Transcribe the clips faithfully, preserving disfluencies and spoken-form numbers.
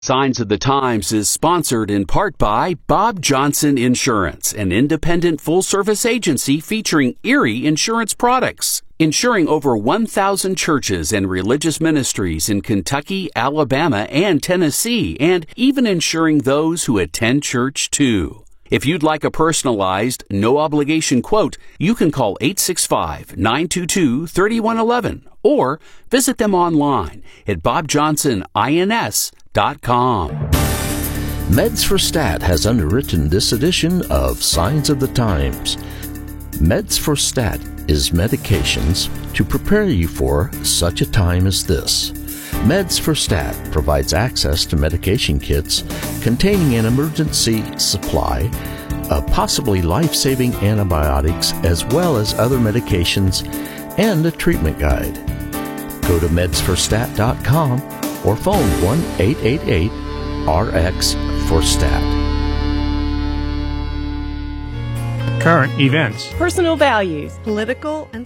Signs of the Times is sponsored in part by Bob Johnson Insurance, an independent full-service agency featuring Erie insurance products, insuring over one thousand churches and religious ministries in Kentucky, Alabama, and Tennessee, and even insuring those who attend church too. If you'd like a personalized, no-obligation quote, you can call eight six five, nine two two, three one one one or visit them online at bob johnson ins dot com. Meds for Stat has underwritten this edition of Signs of the Times. Meds for Stat is medications to prepare you for such a time as this. Meds for Stat provides access to medication kits containing an emergency supply of possibly life-saving antibiotics as well as other medications and a treatment guide. Go to meds for stat dot com or phone one eight eight eight R X for stat. Current events. Personal values. Political and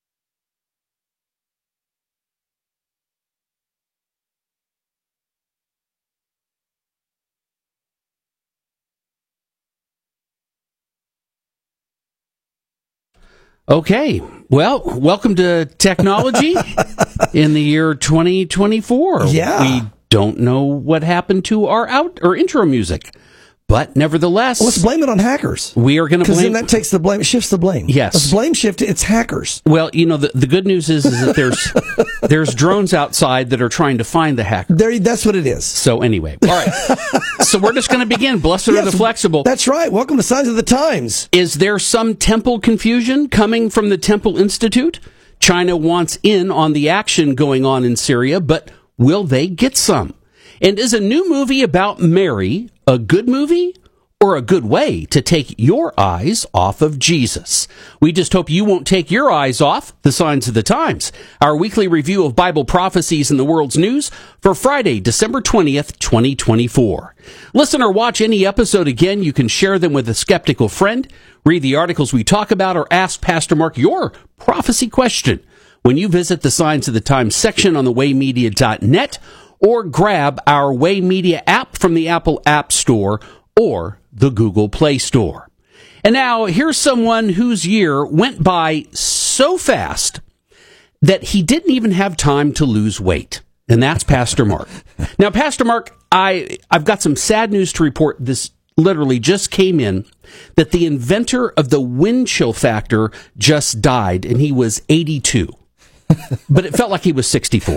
Okay, well, welcome to technology in the year twenty twenty-four. Yeah. We don't know what happened to our out or intro music, but nevertheless, let's blame it on hackers. We are going to blame. Because then that takes the blame, shifts the blame. Yes. Let's blame shift. It's hackers. Well, you know, the, the good news is, is that there's there's drones outside that are trying to find the hacker. There, that's what it is. So anyway, all right. So we're just going to begin. Blessed yes, are the flexible. That's right. Welcome to Signs of the Times. Is there some temple confusion coming from the Temple Institute? China wants in on the action going on in Syria, but will they get some? And is a new movie about Mary a good movie or a good way to take your eyes off of Jesus? We just hope you won't take your eyes off the Signs of the Times, our weekly review of Bible prophecies in the world's news for Friday, December twentieth, twenty twenty-four. Listen or watch any episode again. You can share them with a skeptical friend, read the articles we talk about, or ask Pastor Mark your prophecy question when you visit the Signs of the Times section on the way media dot net or grab our Way Media app from the Apple App Store or the Google Play Store. And now, here's someone whose year went by so fast that he didn't even have time to lose weight. And that's Pastor Mark. Now, Pastor Mark, I, I've got some sad news to report. This literally just came in, that the inventor of the wind chill factor just died, and he was eighty-two. But it felt like he was sixty-four.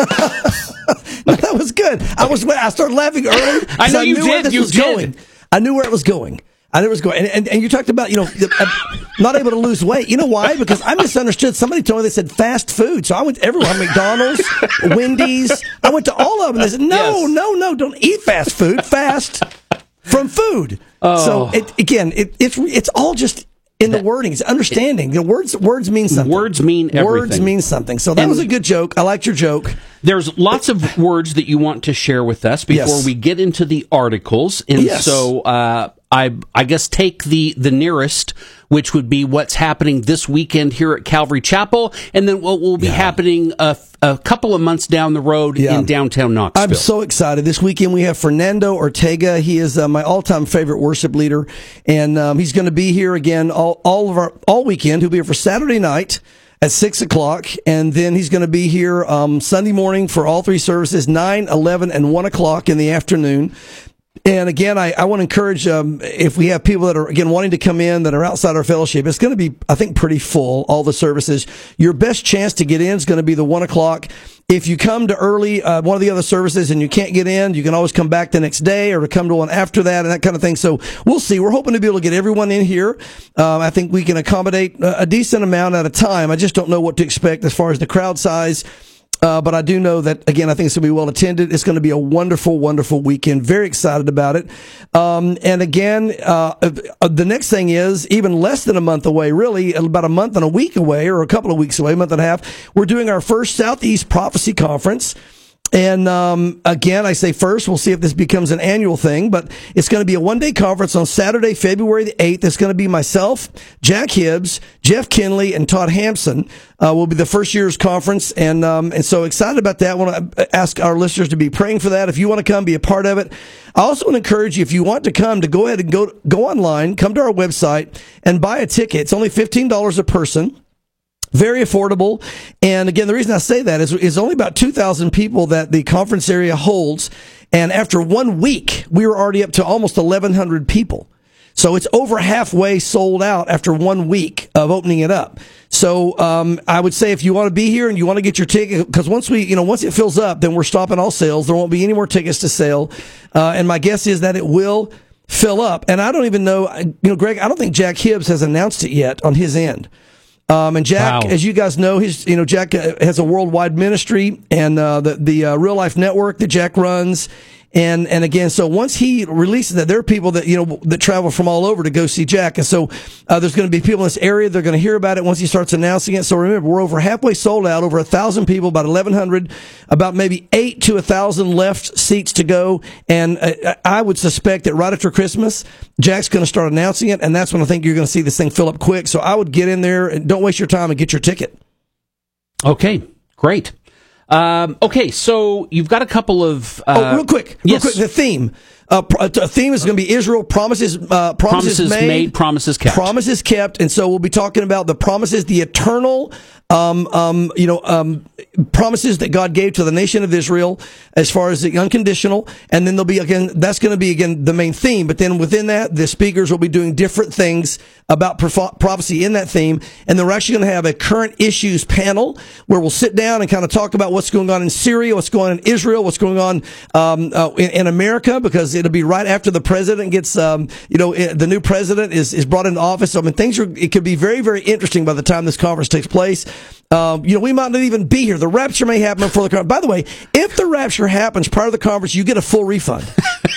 No, that was good. I was. I started laughing early. I know I you knew did. Where this you was did. Going. I knew where it was going. I knew it was going. And, and, and you talked about, you know, the, uh, not able to lose weight. You know why? Because I misunderstood. Somebody told me they said fast food. So I went to everywhere. McDonald's, Wendy's. I went to all of them. They said, no, Yes. no, no, don't eat fast food. Fast from food. Oh. So, it, again, it, it's it's all just in the wording. It's understanding. You know, words words mean something. Words mean everything. Words mean something. So that And was a good joke. I liked your joke. There's lots of words that you want to share with us before Yes. we get into the articles. And Yes. so uh, I I guess take the, the nearest, which would be what's happening this weekend here at Calvary Chapel, and then what will be Yeah. happening a, a couple of months down the road Yeah. in downtown Knoxville. I'm so excited. This weekend we have Fernando Ortega. He is uh, my all-time favorite worship leader, and um, he's going to be here again all, all of our all weekend. He'll be here for Saturday night at six o'clock, and then he's going to be here um, Sunday morning for all three services, nine, eleven, and one o'clock in the afternoon. And again, I, I want to encourage, um, if we have people that are, again, wanting to come in that are outside our fellowship, it's going to be, I think, pretty full, all the services. Your best chance to get in is going to be the one o'clock. If you come to early, uh, one of the other services and you can't get in, you can always come back the next day or to come to one after that and that kind of thing. So we'll see. We're hoping to be able to get everyone in here. Um, I think we can accommodate a, a decent amount at a time. I just don't know what to expect as far as the crowd size. Uh, but I do know that, again, I think it's going to be well attended. It's going to be a wonderful, wonderful weekend. Very excited about it. Um, and again, uh, uh, the next thing is even less than a month away, really, about a month and a week away or a couple of weeks away, a month and a half. We're doing our first Southeast Prophecy Conference. And um, again, I say first, we'll see if this becomes an annual thing, but it's going to be a one-day conference on Saturday, February the eighth. It's going to be myself, Jack Hibbs, Jeff Kinley, and Todd Hampson uh, will be the first year's conference. And and, um, and so excited about that. I want to ask our listeners to be praying for that. If you want to come, be a part of it. I also want to encourage you, if you want to come, to go ahead and go go online, come to our website, and buy a ticket. It's only fifteen dollars a person. Very affordable. And again, the reason I say that is is only about two thousand people that the conference area holds. And after one week, we were already up to almost eleven hundred people. So it's over halfway sold out after one week of opening it up. So um, I would say if you want to be here and you want to get your ticket, because once we, you know, once it fills up, then we're stopping all sales. There won't be any more tickets to sell. Uh, and my guess is that it will fill up. And I don't even know, you know, Greg, I don't think Jack Hibbs has announced it yet on his end. Um, and Jack, wow. as you guys know, his, you know, Jack has a worldwide ministry and, uh, the, the, uh, Real Life Network that Jack runs. And, and again, so once he releases that, there are people that, you know, that travel from all over to go see Jack. And so, uh, there's going to be people in this area. They're going to hear about it once he starts announcing it. So remember, we're over halfway sold out, over a thousand people, about eleven hundred, about maybe eight to a thousand left seats to go. And uh, I would suspect that right after Christmas, Jack's going to start announcing it. And that's when I think you're going to see this thing fill up quick. So I would get in there and don't waste your time and get your ticket. Okay, great. Um, okay, so you've got a couple of... Uh, oh, real quick, real yes. quick, the theme. Uh, the theme is going to be Israel promises, uh, promises, promises made, made, promises kept. Promises kept, and so we'll be talking about the promises, the eternal, um, um, you know, um, promises that God gave to the nation of Israel as far as the unconditional, and then there'll be, again, that's going to be, again, the main theme, but then within that, the speakers will be doing different things about proph- prophecy in that theme, and then we're actually going to have a current issues panel where we'll sit down and kind of talk about what's going on in Syria, what's going on in Israel, what's going on um, uh, in, in America, because it'll be right after the president gets, um, you know, the new president is, is brought into office. So, I mean, things are, it could be very, very interesting by the time this conference takes place. Um, you know, we might not even be here. The rapture may happen before the conference. By the way, if the rapture happens prior to the conference, you get a full refund.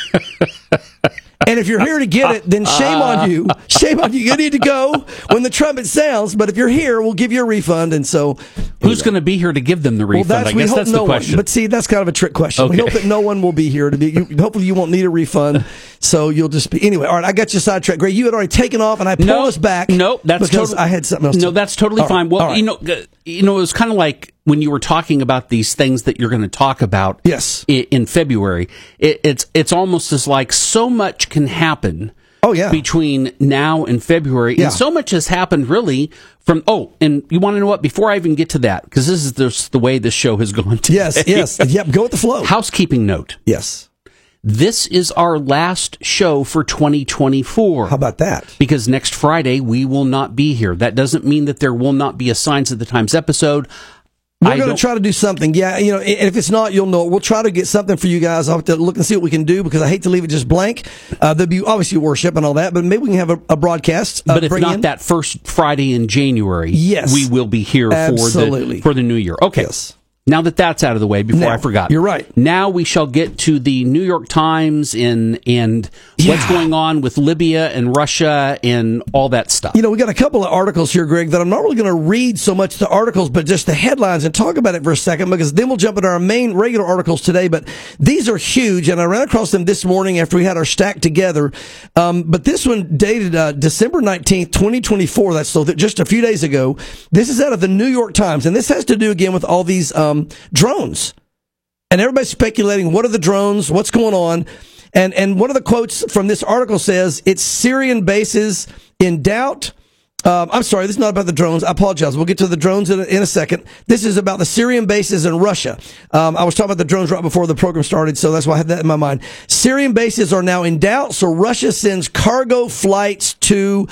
And if you're here to get it, then shame on you. Shame on you. You need to go when the trumpet sounds. But if you're here, we'll give you a refund. And so, who's going to be here to give them the refund? Well, that's, I guess we hope that's no the question. One. But see, that's kind of a trick question. Okay. We hope that no one will be here to be. You, hopefully, you won't need a refund. So you'll just be anyway. All right, I got you sidetracked. Greg, you had already taken off, and I pulled no, us back. No, that's because totally, I had something else. No, to, that's totally all fine. Right, well, right. you know, you know, it was kind of like when you were talking about these things that you're going to talk about. Yes. in, in February, it, it's it's almost as like so much can happen. Oh, yeah. Between now and February. Yeah. And so much has happened really from, oh, and you want to know what? Before I even get to that, because this is just the way this show has gone today. Yes, yes. Yep, go with the flow. Housekeeping note. Yes. This is our last show for twenty twenty-four. How about that? Because next Friday we will not be here. That doesn't mean that there will not be a Signs of the Times episode. We're going to try to do something. Yeah, you know, and if it's not, you'll know. We'll try to get something for you guys. I'll have to look and see what we can do because I hate to leave it just blank. Uh, there'll be obviously worship and all that, but maybe we can have a, a broadcast. Uh, but if not in. that first Friday in January, yes, we will be here Absolutely. for the for the new year. Okay. Yes. Now that that's out of the way, before now, I forgot. You're right. Now we shall get to the New York Times and and yeah. what's going on with Libya and Russia and all that stuff. You know, we got a couple of articles here, Greg, that I'm not really going to read so much the articles, but just the headlines and talk about it for a second, because then we'll jump into our main regular articles today. But these are huge, and I ran across them this morning after we had our stack together. Um, but this one dated uh, December nineteenth, twenty twenty-four. That's so that just a few days ago. This is out of the New York Times, and this has to do again with all these um, drones. And everybody's speculating, what are the drones? What's going on? And and one of the quotes from this article says, it's Syrian bases in doubt. Um, I'm sorry, this is not about the drones. I apologize. We'll get to the drones in a, in a second. This is about the Syrian bases in Russia. Um, I was talking about the drones right before the program started, so that's why I had that in my mind. Syrian bases are now in doubt, so Russia sends cargo flights to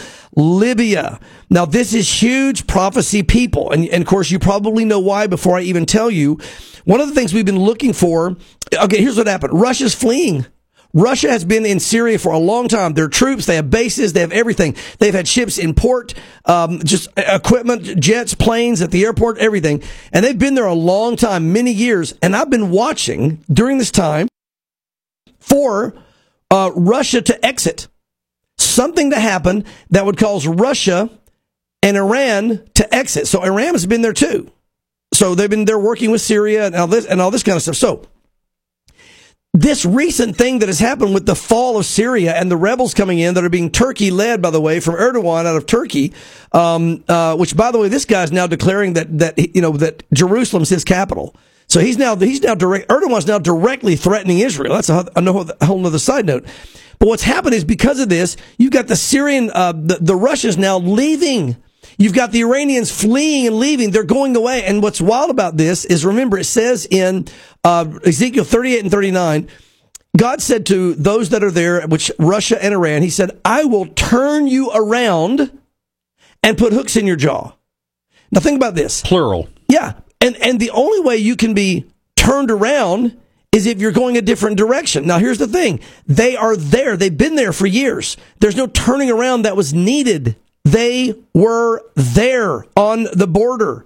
Libya. Now, this is huge prophecy, people. And, and of course, you probably know why before I even tell you. One of the things we've been looking for, okay, here's what happened. Russia's fleeing. Russia has been in Syria for a long time. Their troops, they have bases, they have everything. They've had ships in port, um, just equipment, jets, planes at the airport, everything. And they've been there a long time, many years. And I've been watching during this time for uh, Russia to exit. Something to happen that would cause Russia and Iran to exit. So Iran has been there too. so they've been they're working with Syria and all this and all this kind of stuff. So this recent thing that has happened with the fall of Syria and the rebels coming in that are being Turkey led, by the way, from Erdogan out of Turkey, um, uh, which, by the way, this guy's now declaring that that you know that Jerusalem's his capital. So he's now he's now direct. Erdogan's now directly threatening Israel. That's a, a whole other side note. But what's happened is because of this, you've got the Syrian, uh, the, the Russians now leaving. You've got the Iranians fleeing and leaving. They're going away. And what's wild about this is, remember, it says in uh, Ezekiel thirty-eight and thirty-nine, God said to those that are there, which Russia and Iran, he said, I will turn you around and put hooks in your jaw. Now think about this. Plural. Yeah. And and the only way you can be turned around is if you're going a different direction. Now, here's the thing. They are there. They've been there for years. There's no turning around that was needed. They were there on the border.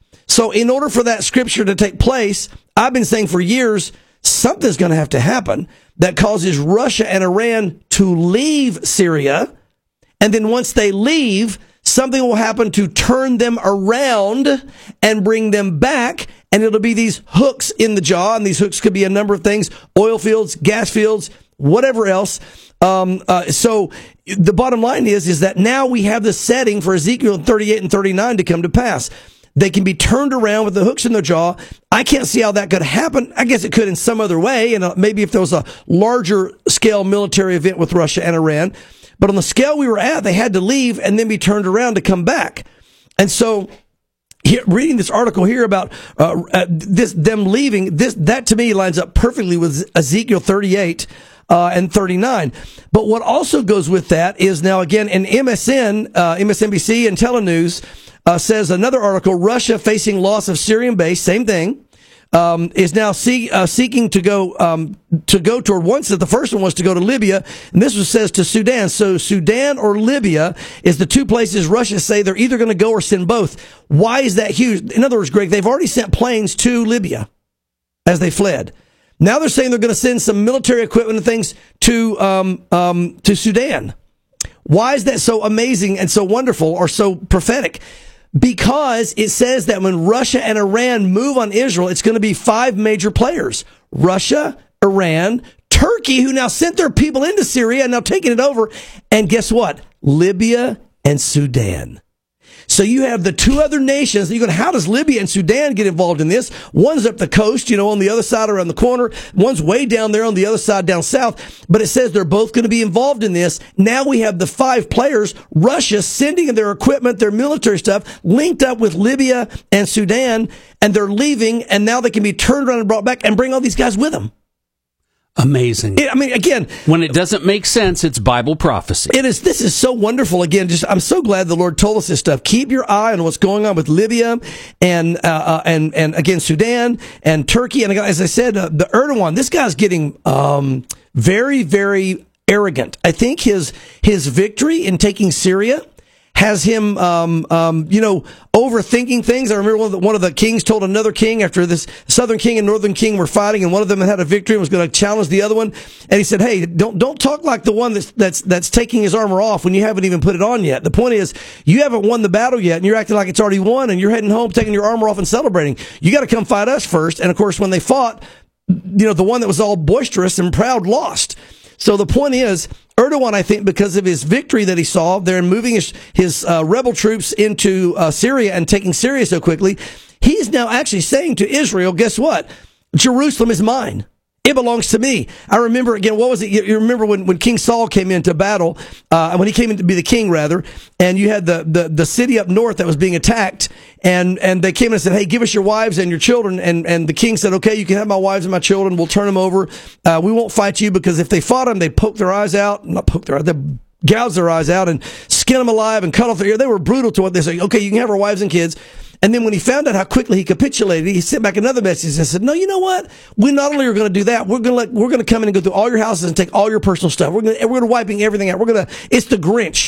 So in order for that scripture to take place, I've been saying for years, something's going to have to happen that causes Russia and Iran to leave Syria. And then once they leave, something will happen to turn them around and bring them back. And it'll be these hooks in the jaw. And these hooks could be a number of things, oil fields, gas fields, whatever else. Um, uh, so the bottom line is, is that now we have the setting for Ezekiel thirty-eight and thirty-nine to come to pass. They can be turned around with the hooks in their jaw. I can't see how that could happen. I guess it could in some other way. And uh, maybe if there was a larger scale military event with Russia and Iran. But on the scale we were at, they had to leave and then be turned around to come back. And so, here, reading this article here about uh, uh, this them leaving, this that to me lines up perfectly with Ezekiel thirty-eight uh, and thirty-nine. But what also goes with that is now again in M S N, uh, M S N B C and Telenews uh, says another article: Russia facing loss of Syrian base, same thing. Um, is now see, uh, seeking to go um, to go toward. Once the first one was to go to Libya, and this one says to Sudan. So Sudan or Libya is the two places Russia say they're either going to go or send both. Why is that huge? In other words, Greg, they've already sent planes to Libya as they fled. Now they're saying they're going to send some military equipment and things to um, um, to Sudan. Why is that so amazing and so wonderful or so prophetic? Because it says that when Russia and Iran move on Israel, it's going to be five major players. Russia, Iran, Turkey, who now sent their people into Syria and now taking it over. And guess what? Libya and Sudan. So you have the two other nations. You're going, how does Libya and Sudan get involved in this? One's up the coast, you know, on the other side around the corner. One's way down there on the other side down south. But it says they're both going to be involved in this. Now we have the five players, Russia sending their equipment, their military stuff, linked up with Libya and Sudan, and they're leaving, and now they can be turned around and brought back and bring all these guys with them. Amazing. It, I mean, again, when it doesn't make sense, it's Bible prophecy. It is. This is so wonderful. Again, just I'm so glad the Lord told us this stuff. Keep your eye on what's going on with Libya and uh, uh, and and again Sudan and Turkey. And as I said, uh, the Erdogan. This guy's getting um, very, very arrogant. I think his his victory in taking Syria has him, um, um, you know, overthinking things. I remember one of, the, one of the kings told another king after this southern king and northern king were fighting, and one of them had a victory and was going to challenge the other one. And he said, "Hey, don't don't talk like the one that's that's that's taking his armor off when you haven't even put it on yet. The point is, you haven't won the battle yet, and you're acting like it's already won, and you're heading home, taking your armor off and celebrating. You got to come fight us first." And of course, when they fought, you know, the one that was all boisterous and proud lost. So the point is, Erdogan, I think, because of his victory that he saw there in moving his, his uh, rebel troops into uh, Syria and taking Syria so quickly, he's now actually saying to Israel, guess what? Jerusalem is mine. It belongs to me. I remember, again, what was it? You, you remember when, when King Saul came into battle, uh, when he came in to be the king, rather, and you had the, the, the city up north that was being attacked, and, and they came in and said, hey, give us your wives and your children, and, and the king said, okay, you can have my wives and my children, we'll turn them over, uh, we won't fight you, because if they fought them, they'd poke their eyes out, not poke their eyes, they'd gouge their eyes out and skin them alive and cut off their ear. They were brutal to what they said, okay, you can have our wives and kids. And then when he found out how quickly he capitulated, he sent back another message and said, no, you know what? We not only are going to do that, we're going to let, we're going to come in and go through all your houses and take all your personal stuff. We're going to, we're going to wiping everything out. We're going to, it's the Grinch.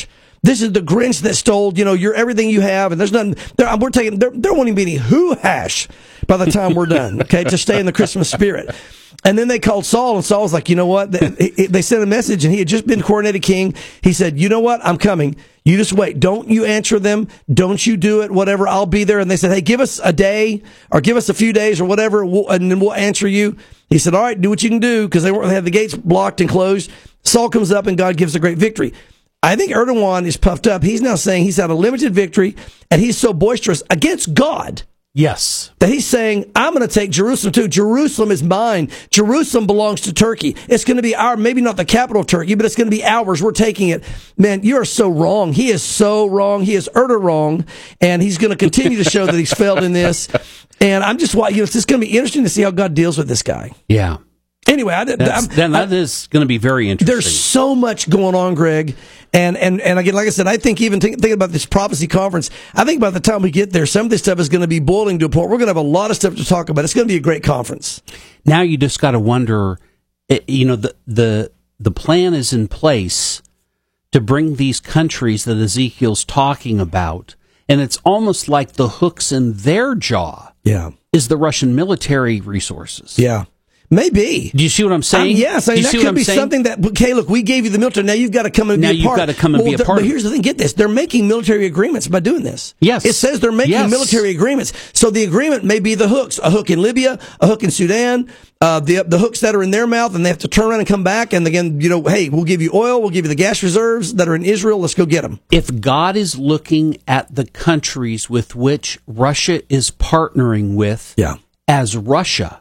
This is the Grinch that stole, you know, your everything you have, and there's nothing. We're taking. There, there won't even be any hoo hash by the time we're done. Okay, to stay in the Christmas spirit. And then they called Saul, and Saul was like, you know what? They, they sent a message, and he had just been coronated king. He said, you know what? I'm coming. You just wait. Don't you answer them. Don't you do it. Whatever. I'll be there. And they said, hey, give us a day or give us a few days or whatever, we'll, and then we'll answer you. He said, all right, do what you can do, because they, they had the gates blocked and closed. Saul comes up, and God gives a great victory. I think Erdogan is puffed up. He's now saying he's had a limited victory, and he's so boisterous against God. Yes. That he's saying, I'm going to take Jerusalem too. Jerusalem is mine. Jerusalem belongs to Turkey. It's going to be our, maybe not the capital of Turkey, but it's going to be ours. We're taking it. Man, you are so wrong. He is so wrong. He is Erdo wrong. And he's going to continue to show that he's failed in this. And I'm just, you know, it's just going to be interesting to see how God deals with this guy. Yeah. Anyway, I, That's, I'm, then that I, is going to be very interesting. There's so much going on, Greg. And, and, and again, like I said, I think even think, thinking about this prophecy conference, I think by the time we get there, some of this stuff is going to be boiling to a point. We're going to have a lot of stuff to talk about. It's going to be a great conference. Now you just got to wonder, you know, the, the, the plan is in place to bring these countries that Ezekiel's talking about. And it's almost like the hooks in their jaw yeah. is the Russian military resources. Yeah. Maybe. Do you see what I'm saying? Um, yes, I mean, Do you that see could be saying? something that, okay, look, we gave you the military, now you've got to come and now be a part. Now you've got to come and well, be a part. But here's the thing, get this, they're making military agreements by doing this. Yes. It says they're making yes. military agreements. So the agreement may be the hooks, a hook in Libya, a hook in Sudan, uh, the the hooks that are in their mouth, and they have to turn around and come back, and again, you know, hey, we'll give you oil, we'll give you the gas reserves that are in Israel, let's go get them. If God is looking at the countries with which Russia is partnering with yeah. as Russia,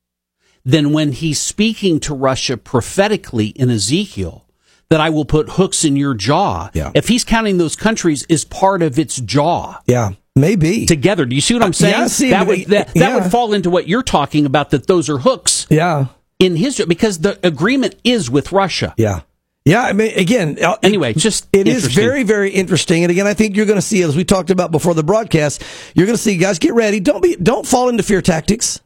then when he's speaking to Russia prophetically in Ezekiel, that I will put hooks in your jaw, yeah. if he's counting those countries as part of its jaw. Yeah, maybe. Together. Do you see what I'm saying? Uh, yeah, I see, that would, that, that yeah. would fall into what you're talking about, that those are hooks yeah. in his jaw, because the agreement is with Russia. Yeah. Yeah, I mean, again, anyway, just it is very, very interesting. And again, I think you're going to see, as we talked about before the broadcast, you're going to see, guys, get ready. Don't be, don't fall into fear tactics.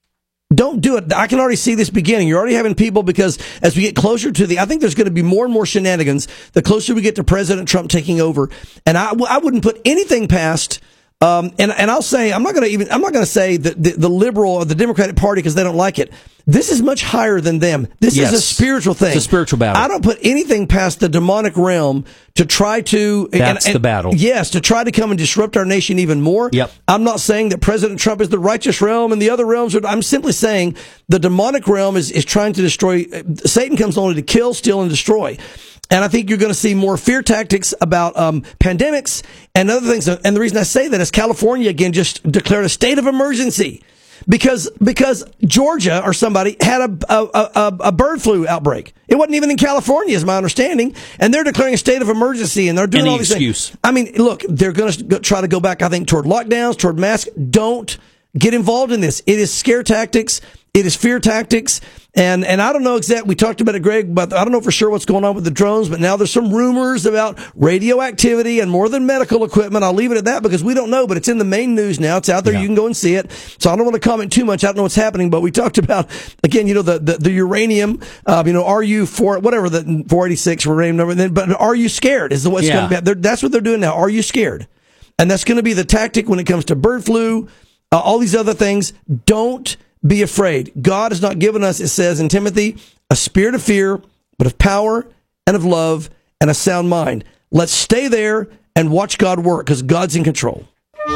Don't do it. I can already see this beginning. You're already having people, because as we get closer to the, I think there's going to be more and more shenanigans the closer we get to President Trump taking over. And I, I wouldn't put anything past, um, and, and I'll say, I'm not going to even, I'm not going to say the, the, the liberal or the Democratic Party because they don't like it. This is much higher than them. This yes. is a spiritual thing. It's a spiritual battle. I don't put anything past the demonic realm to try to... That's and, and, the battle. Yes, to try to come and disrupt our nation even more. Yep. I'm not saying that President Trump is the righteous realm and the other realms are... I'm simply saying the demonic realm is, is trying to destroy... Satan comes only to kill, steal, and destroy. And I think you're going to see more fear tactics about um, pandemics and other things. And the reason I say that is California, again, just declared a state of emergency. Because because Georgia or somebody had a, a a a bird flu outbreak. It wasn't even in California, is my understanding, and they're declaring a state of emergency, and they're doing Any all these excuse. things. I mean, look, they're going to try to go back, I think, toward lockdowns, toward masks. Don't get involved in this. It is scare tactics. It is fear tactics. And and I don't know exactly, we talked about it, Greg, but I don't know for sure what's going on with the drones, but now there's some rumors about radioactivity and more than medical equipment. I'll leave it at that because we don't know, but it's in the main news now. It's out there. Yeah. You can go and see it. So I don't want to comment too much. I don't know what's happening, but we talked about, again, you know, the, the, the uranium, uh, you know, are you for, whatever, the four eighty-six uranium number, then, but are you scared is the what's Yeah. going to be. That's what they're doing now. Are you scared? And that's going to be the tactic when it comes to bird flu, uh, all these other things. Don't be afraid. God has not given us, it says in Timothy, a spirit of fear, but of power and of love and a sound mind. Let's stay there and watch God work because God's in control.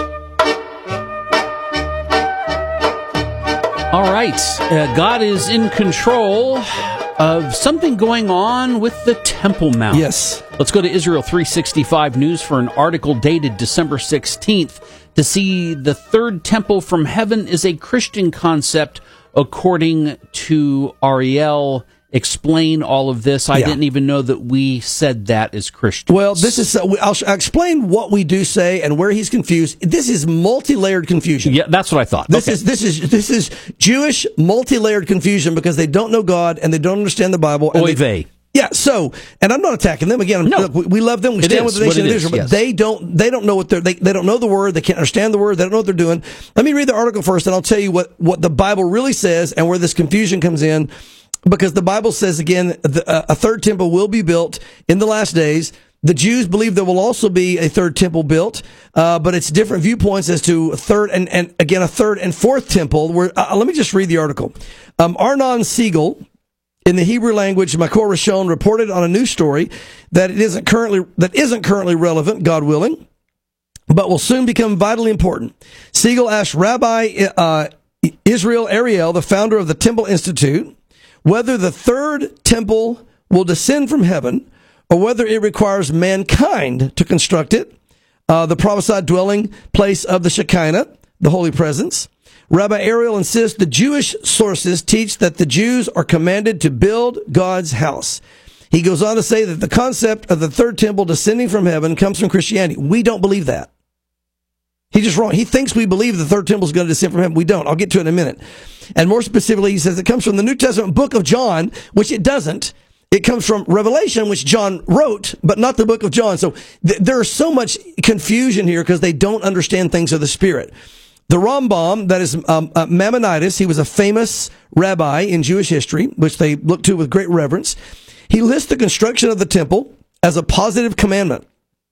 All right. Uh, God is in control of something going on with the Temple Mount. Yes. Let's go to Israel three sixty-five News for an article dated December sixteenth to see the third temple from heaven is a Christian concept, according to Ariel. Explain all of this. I Yeah. didn't even know that we said that as Christians. Well, this is, uh, I'll, I'll explain what we do say and where he's confused. This is multi-layered confusion. Yeah, that's what I thought. This Okay. is this is this is Jewish multi-layered confusion because they don't know God and they don't understand the Bible. And Oy they, vey. Yeah, so, and I'm not attacking them. Again, No. look, we, we love them. We It stand is with the what nation it of is, Israel, but yes. they don't, they don't know what they're, they, they don't know the word. They can't understand the word. They don't know what they're doing. Let me read the article first and I'll tell you what, what the Bible really says and where this confusion comes in. Because the Bible says, again, the, uh, a third temple will be built in the last days. The Jews believe there will also be a third temple built, uh, but it's different viewpoints as to a third and, and again, a third and fourth temple. Where, uh, let me just read the article. Um, Arnon Siegel, in the Hebrew language, Makor Rishon, reported on a news story that it isn't currently, that isn't currently relevant, God willing, but will soon become vitally important. Siegel asked Rabbi uh, Israel Ariel, the founder of the Temple Institute, whether the third temple will descend from heaven or whether it requires mankind to construct it, uh, the prophesied dwelling place of the Shekinah, the holy presence. Rabbi Ariel insists the Jewish sources teach that the Jews are commanded to build God's house. He goes on to say that the concept of the third temple descending from heaven comes from Christianity. We don't believe that. He's just wrong. He thinks we believe the third temple is going to descend from heaven. We don't. I'll get to it in a minute. And more specifically, he says it comes from the New Testament book of John, which it doesn't. It comes from Revelation, which John wrote, but not the book of John. So th- there's so much confusion here because they don't understand things of the Spirit. The Rambam, that is um, uh, Maimonides, he was a famous rabbi in Jewish history, which they look to with great reverence. He lists the construction of the temple as a positive commandment.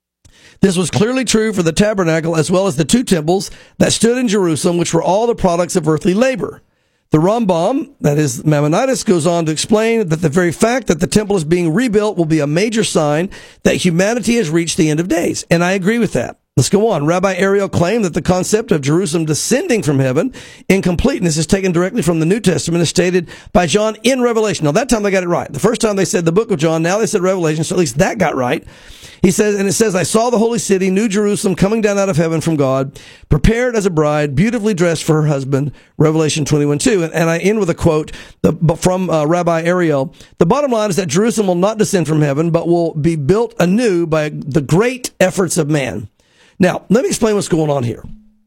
This was clearly true for the tabernacle as well as the two temples that stood in Jerusalem, which were all the products of earthly labor. The Rambam, that is Maimonides, goes on to explain that the very fact that the temple is being rebuilt will be a major sign that humanity has reached the end of days. And I agree with that. Let's go on. Rabbi Ariel claimed that the concept of Jerusalem descending from heaven in completeness is taken directly from the New Testament as stated by John in Revelation. Now, that time they got it right. The first time they said the book of John, now they said Revelation, so at least that got right. He says, and it says, I saw the holy city, New Jerusalem, coming down out of heaven from God, prepared as a bride, beautifully dressed for her husband, Revelation twenty-one two. And, and I end with a quote the, from uh, Rabbi Ariel. The bottom line is that Jerusalem will not descend from heaven, but will be built anew by the great efforts of man. Now, let me explain what's going on here.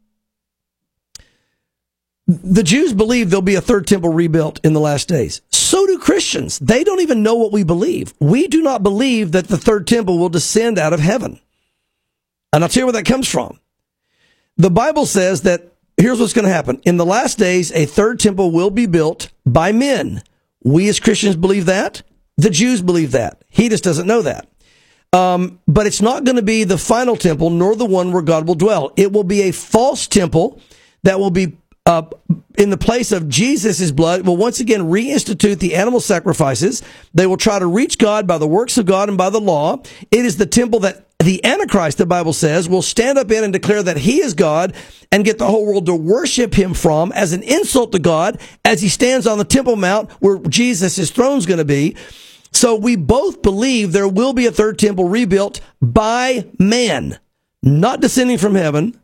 The Jews believe there'll be a third temple rebuilt in the last days. So do Christians. They don't even know what we believe. We do not believe that the third temple will descend out of heaven. And I'll tell you where that comes from. The Bible says that here's what's going to happen. In the last days, a third temple will be built by men. We as Christians believe that. The Jews believe that. He just doesn't know that. Um, but it's not going to be the final temple, nor the one where God will dwell. It will be a false temple that will be uh, in the place of Jesus' blood. Will once again reinstitute the animal sacrifices. They will try to reach God by the works of God and by the law. It is the temple that the Antichrist, the Bible says, will stand up in and declare that he is God and get the whole world to worship him from as an insult to God as he stands on the Temple Mount where Jesus' throne is going to be. So we both believe there will be a third temple rebuilt by man, not descending from heaven,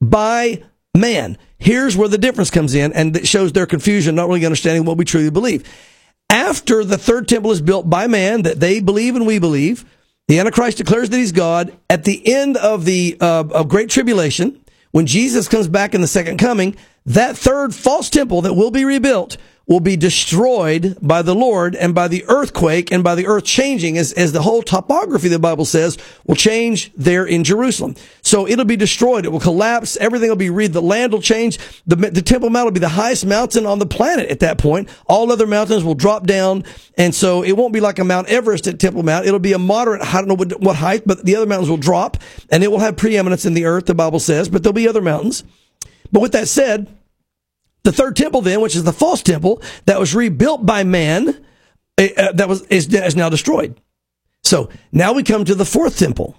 by man. Here's where the difference comes in, and it shows their confusion, not really understanding what we truly believe. After the third temple is built by man, that they believe and we believe, the Antichrist declares that he's God. At the end of the uh, of Great Tribulation, when Jesus comes back in the second coming, that third false temple that will be rebuilt will be destroyed by the Lord and by the earthquake and by the earth changing as, as the whole topography, the Bible says, will change there in Jerusalem. So it'll be destroyed. It will collapse. Everything will be read. The land will change. The, the Temple Mount will be the highest mountain on the planet at that point. All other mountains will drop down. And so it won't be like a Mount Everest at Temple Mount. It'll be a moderate, I don't know what, what height, but the other mountains will drop and it will have preeminence in the earth, the Bible says, but there'll be other mountains. But with that said, the third temple then, which is the false temple that was rebuilt by man, uh, that was is, is now destroyed. So now we come to the fourth temple.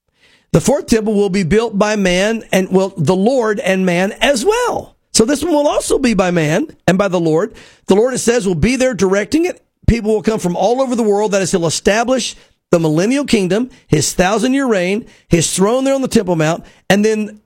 The fourth temple will be built by man and, well, the Lord and man as well. So this one will also be by man and by the Lord. The Lord, it says, will be there directing it. People will come from all over the world. That is, he'll establish the millennial kingdom, his thousand year reign, his throne there on the Temple Mount, and then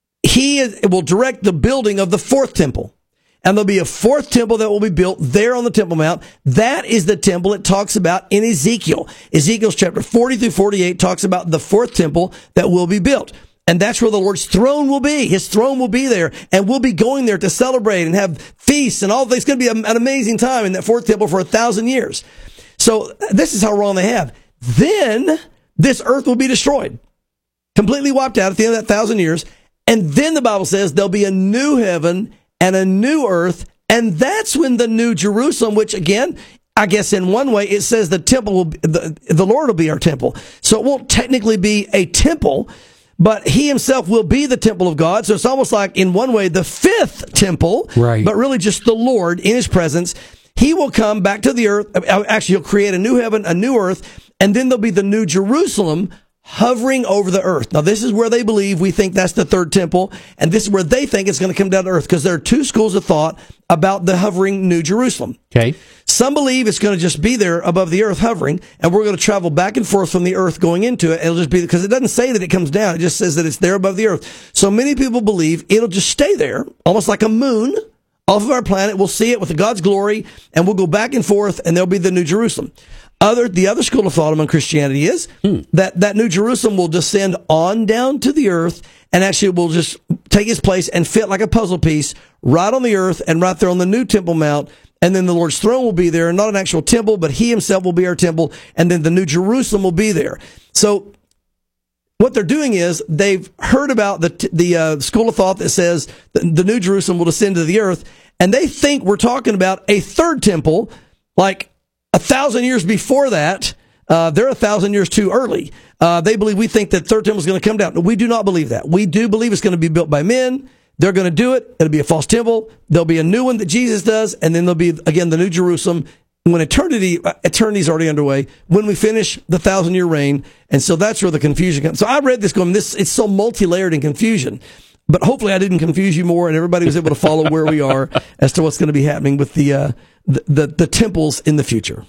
he will direct the building of the fourth temple. And there'll be a fourth temple that will be built there on the Temple Mount. That is the temple it talks about in Ezekiel. Ezekiel's chapter forty through forty-eight talks about the fourth temple that will be built. And that's where the Lord's throne will be. His throne will be there. And we'll be going there to celebrate and have feasts and all. It's going to be an amazing time in that fourth temple for a thousand years. So this is how wrong they have. Then this earth will be destroyed, completely wiped out at the end of that thousand years. And then the Bible says there'll be a new heaven and a new earth, and that's when the new Jerusalem, which again, I guess in one way it says the temple will be, the, the Lord will be our temple. So it won't technically be a temple, but he himself will be the temple of God. So it's almost like in one way the fifth temple, right. but really just the Lord in his presence. He will come back to the earth. Actually, he'll create a new heaven, a new earth, and then there'll be the new Jerusalem hovering over the earth. Now, this is where they believe, we think that's the third temple, and this is where they think it's going to come down to earth, because there are two schools of thought about the hovering New Jerusalem. Okay. Some believe it's going to just be there above the earth hovering, and we're going to travel back and forth from the earth going into it. It'll just be, because it doesn't say that it comes down, it just says that it's there above the earth. So many people believe it'll just stay there, almost like a moon, off of our planet. We'll see it with God's glory, and we'll go back and forth, and there'll be the New Jerusalem. Other, the other school of thought among Christianity is hmm. that that New Jerusalem will descend on down to the earth, and actually will just take its place and fit like a puzzle piece right on the earth and right there on the new Temple Mount. And then the Lord's throne will be there, not an actual temple, but he himself will be our temple, and then the New Jerusalem will be there. So what they're doing is they've heard about the the uh, school of thought that says the, the New Jerusalem will descend to the earth, and they think we're talking about a third temple, like a thousand years before that. Uh, they're a thousand years too early. Uh, they believe we think that third temple is going to come down. We do not believe that. We do believe it's going to be built by men. They're going to do it. It'll be a false temple. There'll be a new one that Jesus does, and then there'll be again the New Jerusalem. When eternity, eternity is already underway, when we finish the thousand year reign. And so that's where the confusion comes. So I read this going, this, it's so multi-layered in confusion, but hopefully I didn't confuse you more and everybody was able to follow where we are as to what's going to be happening with the, uh, the, the, the temples in the future.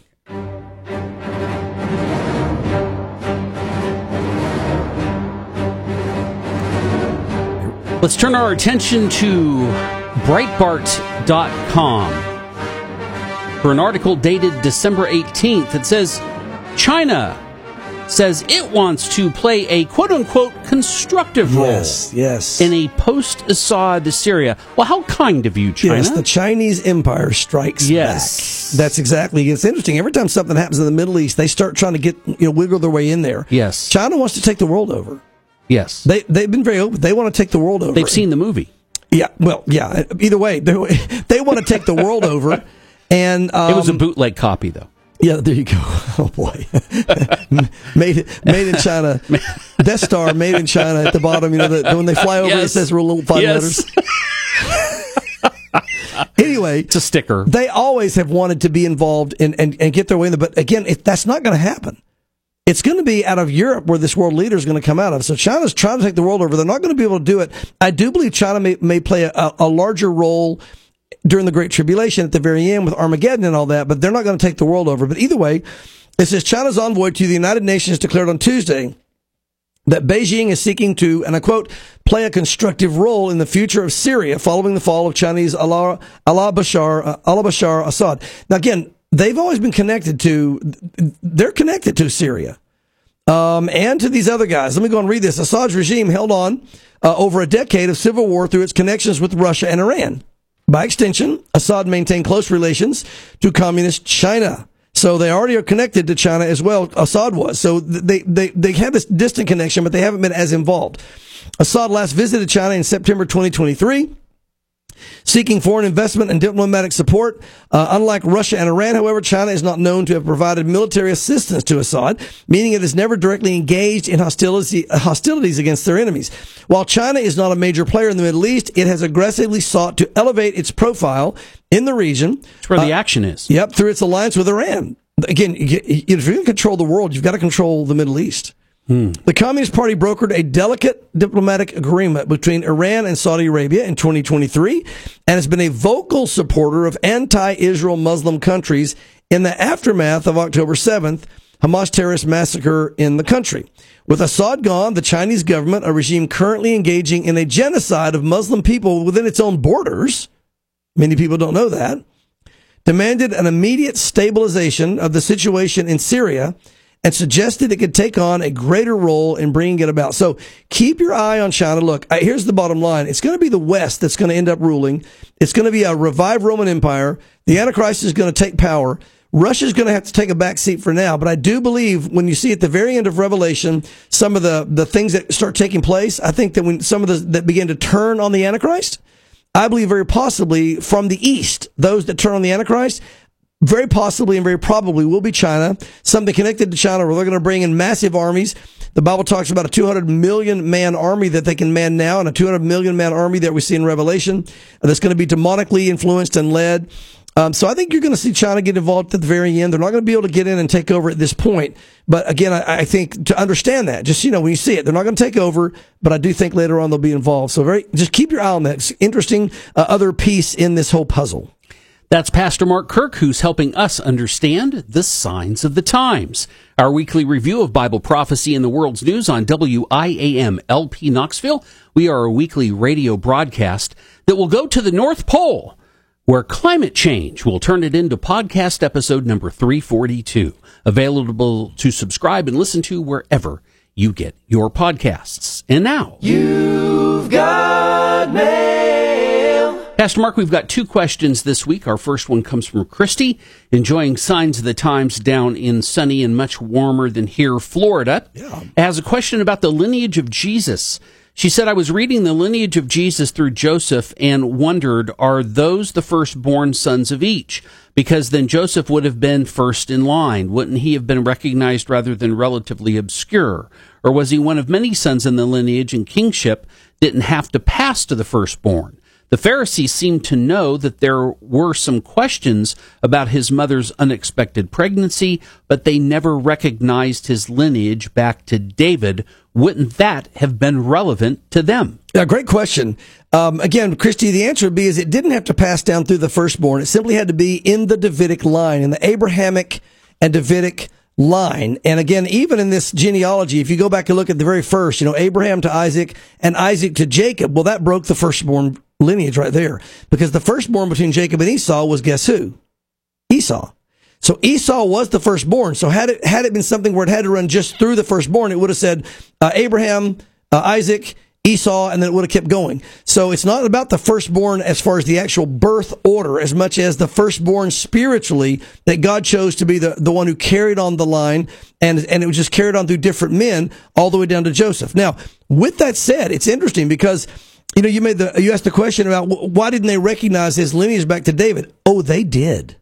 Let's turn our attention to Breitbart dot com. For an article dated December eighteenth, it says, China says it wants to play a quote-unquote constructive role yes, yes. in a post-Assad Syria. Well, how kind of you, China. Yes, the Chinese empire strikes yes. back. That's exactly, it's interesting. Every time something happens in the Middle East, they start trying to get, you know, wiggle their way in there. Yes. China wants to take the world over. Yes. They, they've been very open. They want to take the world over. They've seen the movie. Yeah, well, yeah. Either way, they, they want to take the world over. And um, it was a bootleg copy, though. Yeah, there you go. Oh boy, made made in China. Death Star made in China at the bottom. You know, the, when they fly over, yes. It says real little five yes. letters. Anyway, it's a sticker. They always have wanted to be involved in, and and get their way in there. But again, it, that's not going to happen. It's going to be out of Europe where this world leader is going to come out of. So China's trying to take the world over. They're not going to be able to do it. I do believe China may may play a, a larger role during the Great Tribulation at the very end with Armageddon and all that, but they're not going to take the world over. But either way, it says China's envoy to the United Nations declared on Tuesday that Beijing is seeking to, and I quote, play a constructive role in the future of Syria following the fall of Chinese Allah, Allah Bashar, uh, Allah Bashar Assad. Now again, they've always been connected to, they're connected to Syria. Um, and to these other guys. Let me go and read this. Assad's regime held on uh, over a decade of civil war through its connections with Russia and Iran. By extension, Assad maintained close relations to communist China. So they already are connected to China as well. Assad was. So they, they, they have this distant connection, but they haven't been as involved. Assad last visited China in September twenty twenty-three, seeking foreign investment and diplomatic support. Uh, unlike Russia and Iran, however, China is not known to have provided military assistance to Assad, meaning it has never directly engaged in hostility, hostilities against their enemies. While China is not a major player in the Middle East, it has aggressively sought to elevate its profile in the region. That's where the uh, action is. Yep, through its alliance with Iran. Again, if you're going to control the world, you've got to control the Middle East. Hmm. The Communist Party brokered a delicate diplomatic agreement between Iran and Saudi Arabia in twenty twenty-three and has been a vocal supporter of anti-Israel Muslim countries in the aftermath of October seventh, Hamas terrorist massacre in the country. With Assad gone, the Chinese government, a regime currently engaging in a genocide of Muslim people within its own borders, many people don't know that, demanded an immediate stabilization of the situation in Syria and suggested it could take on a greater role in bringing it about. So keep your eye on China. Look, here's the bottom line. It's going to be the West that's going to end up ruling. It's going to be a revived Roman Empire. The Antichrist is going to take power. Russia's going to have to take a back seat for now. But I do believe when you see at the very end of Revelation, some of the, the things that start taking place, I think that when some of the that begin to turn on the Antichrist, I believe very possibly from the East, those that turn on the Antichrist, very possibly and very probably will be China, something connected to China where they're going to bring in massive armies. The Bible talks about a two hundred million man army that they can man now and a two hundred million man army that we see in Revelation that's going to be demonically influenced and led. Um, so I think you're going to see China get involved at the very end. They're not going to be able to get in and take over at this point. But again, I, I think to understand that, just, you know, when you see it, they're not going to take over, but I do think later on they'll be involved. So very, just keep your eye on that. It's interesting uh, other piece in this whole puzzle. That's Pastor Mark Kirk, who's helping us understand the signs of the times. Our weekly review of Bible prophecy in the world's news on W I A M L P Knoxville. We are a weekly radio broadcast that will go to the North Pole, where climate change will turn it into podcast episode number three forty-two, available to subscribe and listen to wherever you get your podcasts. And now, You've Got Mail. Pastor Mark, we've got two questions this week. Our first one comes from Christy, enjoying signs of the times down in sunny and much warmer than here, Florida. Yeah. Has a question about the lineage of Jesus. She said, I was reading the lineage of Jesus through Joseph and wondered, are those the firstborn sons of each? Because then Joseph would have been first in line. Wouldn't he have been recognized rather than relatively obscure? Or was he one of many sons in the lineage and kingship didn't have to pass to the firstborn? The Pharisees seemed to know that there were some questions about his mother's unexpected pregnancy, but they never recognized his lineage back to David. Wouldn't that have been relevant to them? Yeah, great question. Um, again, Christy, the answer would be is it didn't have to pass down through the firstborn. It simply had to be in the Davidic line, in the Abrahamic and Davidic line. And again, even in this genealogy, if you go back and look at the very first, you know, Abraham to Isaac and Isaac to Jacob, well, that broke the firstborn lineage right there, because the firstborn between Jacob and Esau was, guess who? Esau. So Esau was the firstborn. So had it had it been something where it had to run just through the firstborn, it would have said uh, Abraham, uh, Isaac, Esau, and then it would have kept going. So it's not about the firstborn as far as the actual birth order, as much as the firstborn spiritually that God chose to be the, the one who carried on the line, and, and it was just carried on through different men all the way down to Joseph. Now, with that said, it's interesting because, you know, you made the, you asked the question about why didn't they recognize his lineage back to David? Oh, they did.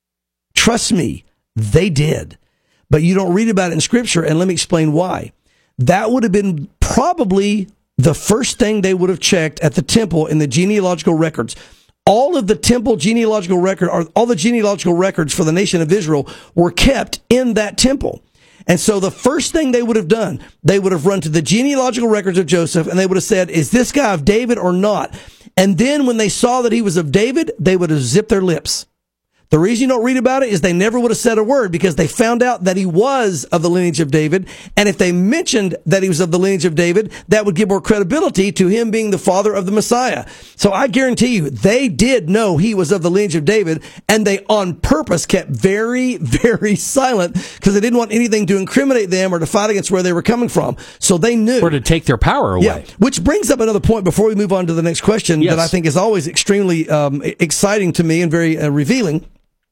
Trust me, they did. But you don't read about it in Scripture, and let me explain why. That would have been probably the first thing they would have checked at the temple in the genealogical records. All of the temple genealogical record, or all the genealogical records for the nation of Israel were kept in that temple. And so the first thing they would have done, they would have run to the genealogical records of Joseph, and they would have said, is this guy of David or not? And then when they saw that he was of David, they would have zipped their lips. The reason you don't read about it is they never would have said a word, because they found out that he was of the lineage of David. And if they mentioned that he was of the lineage of David, that would give more credibility to him being the father of the Messiah. So I guarantee you, they did know he was of the lineage of David, and they on purpose kept very, very silent because they didn't want anything to incriminate them or to fight against where they were coming from. So they knew. Or to take their power away. Yeah, which brings up another point before we move on to the next question Yes. that I think is always extremely um, exciting to me and very uh, revealing.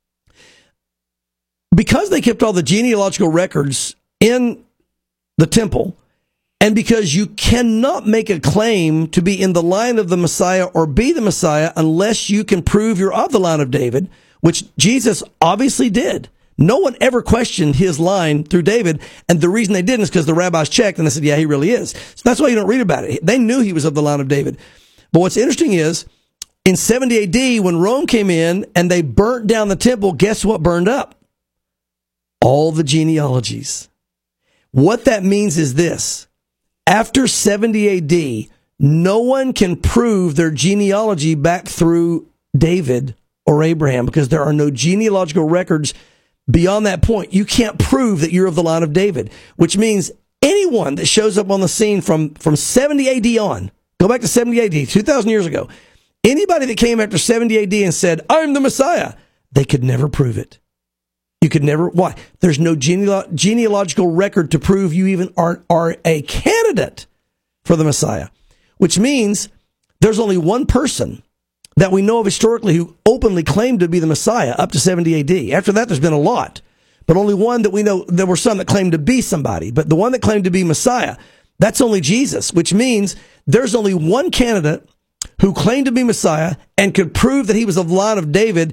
Because they kept all the genealogical records in the temple, and because you cannot make a claim to be in the line of the Messiah or be the Messiah unless you can prove you're of the line of David, which Jesus obviously did. No one ever questioned his line through David, and the reason they didn't is because the rabbis checked and they said, yeah, he really is. So that's why you don't read about it. They knew he was of the line of David. But what's interesting is, in seventy A D, when Rome came in and they burnt down the temple, guess what burned up? All the genealogies. What that means is this. After seventy A D, no one can prove their genealogy back through David or Abraham because there are no genealogical records beyond that point. You can't prove that you're of the line of David, which means anyone that shows up on the scene from, from seventy A D on, go back to seventy A D, two thousand years ago, anybody that came after seventy A D and said, I'm the Messiah, they could never prove it. You could never, why? There's no genealog- genealogical record to prove you even are, are a candidate for the Messiah, which means there's only one person that we know of historically who openly claimed to be the Messiah up to seventy A D. After that, there's been a lot, but only one that we know. There were some that claimed to be somebody, but the one that claimed to be Messiah, that's only Jesus, which means there's only one candidate who claimed to be Messiah and could prove that he was of the line of David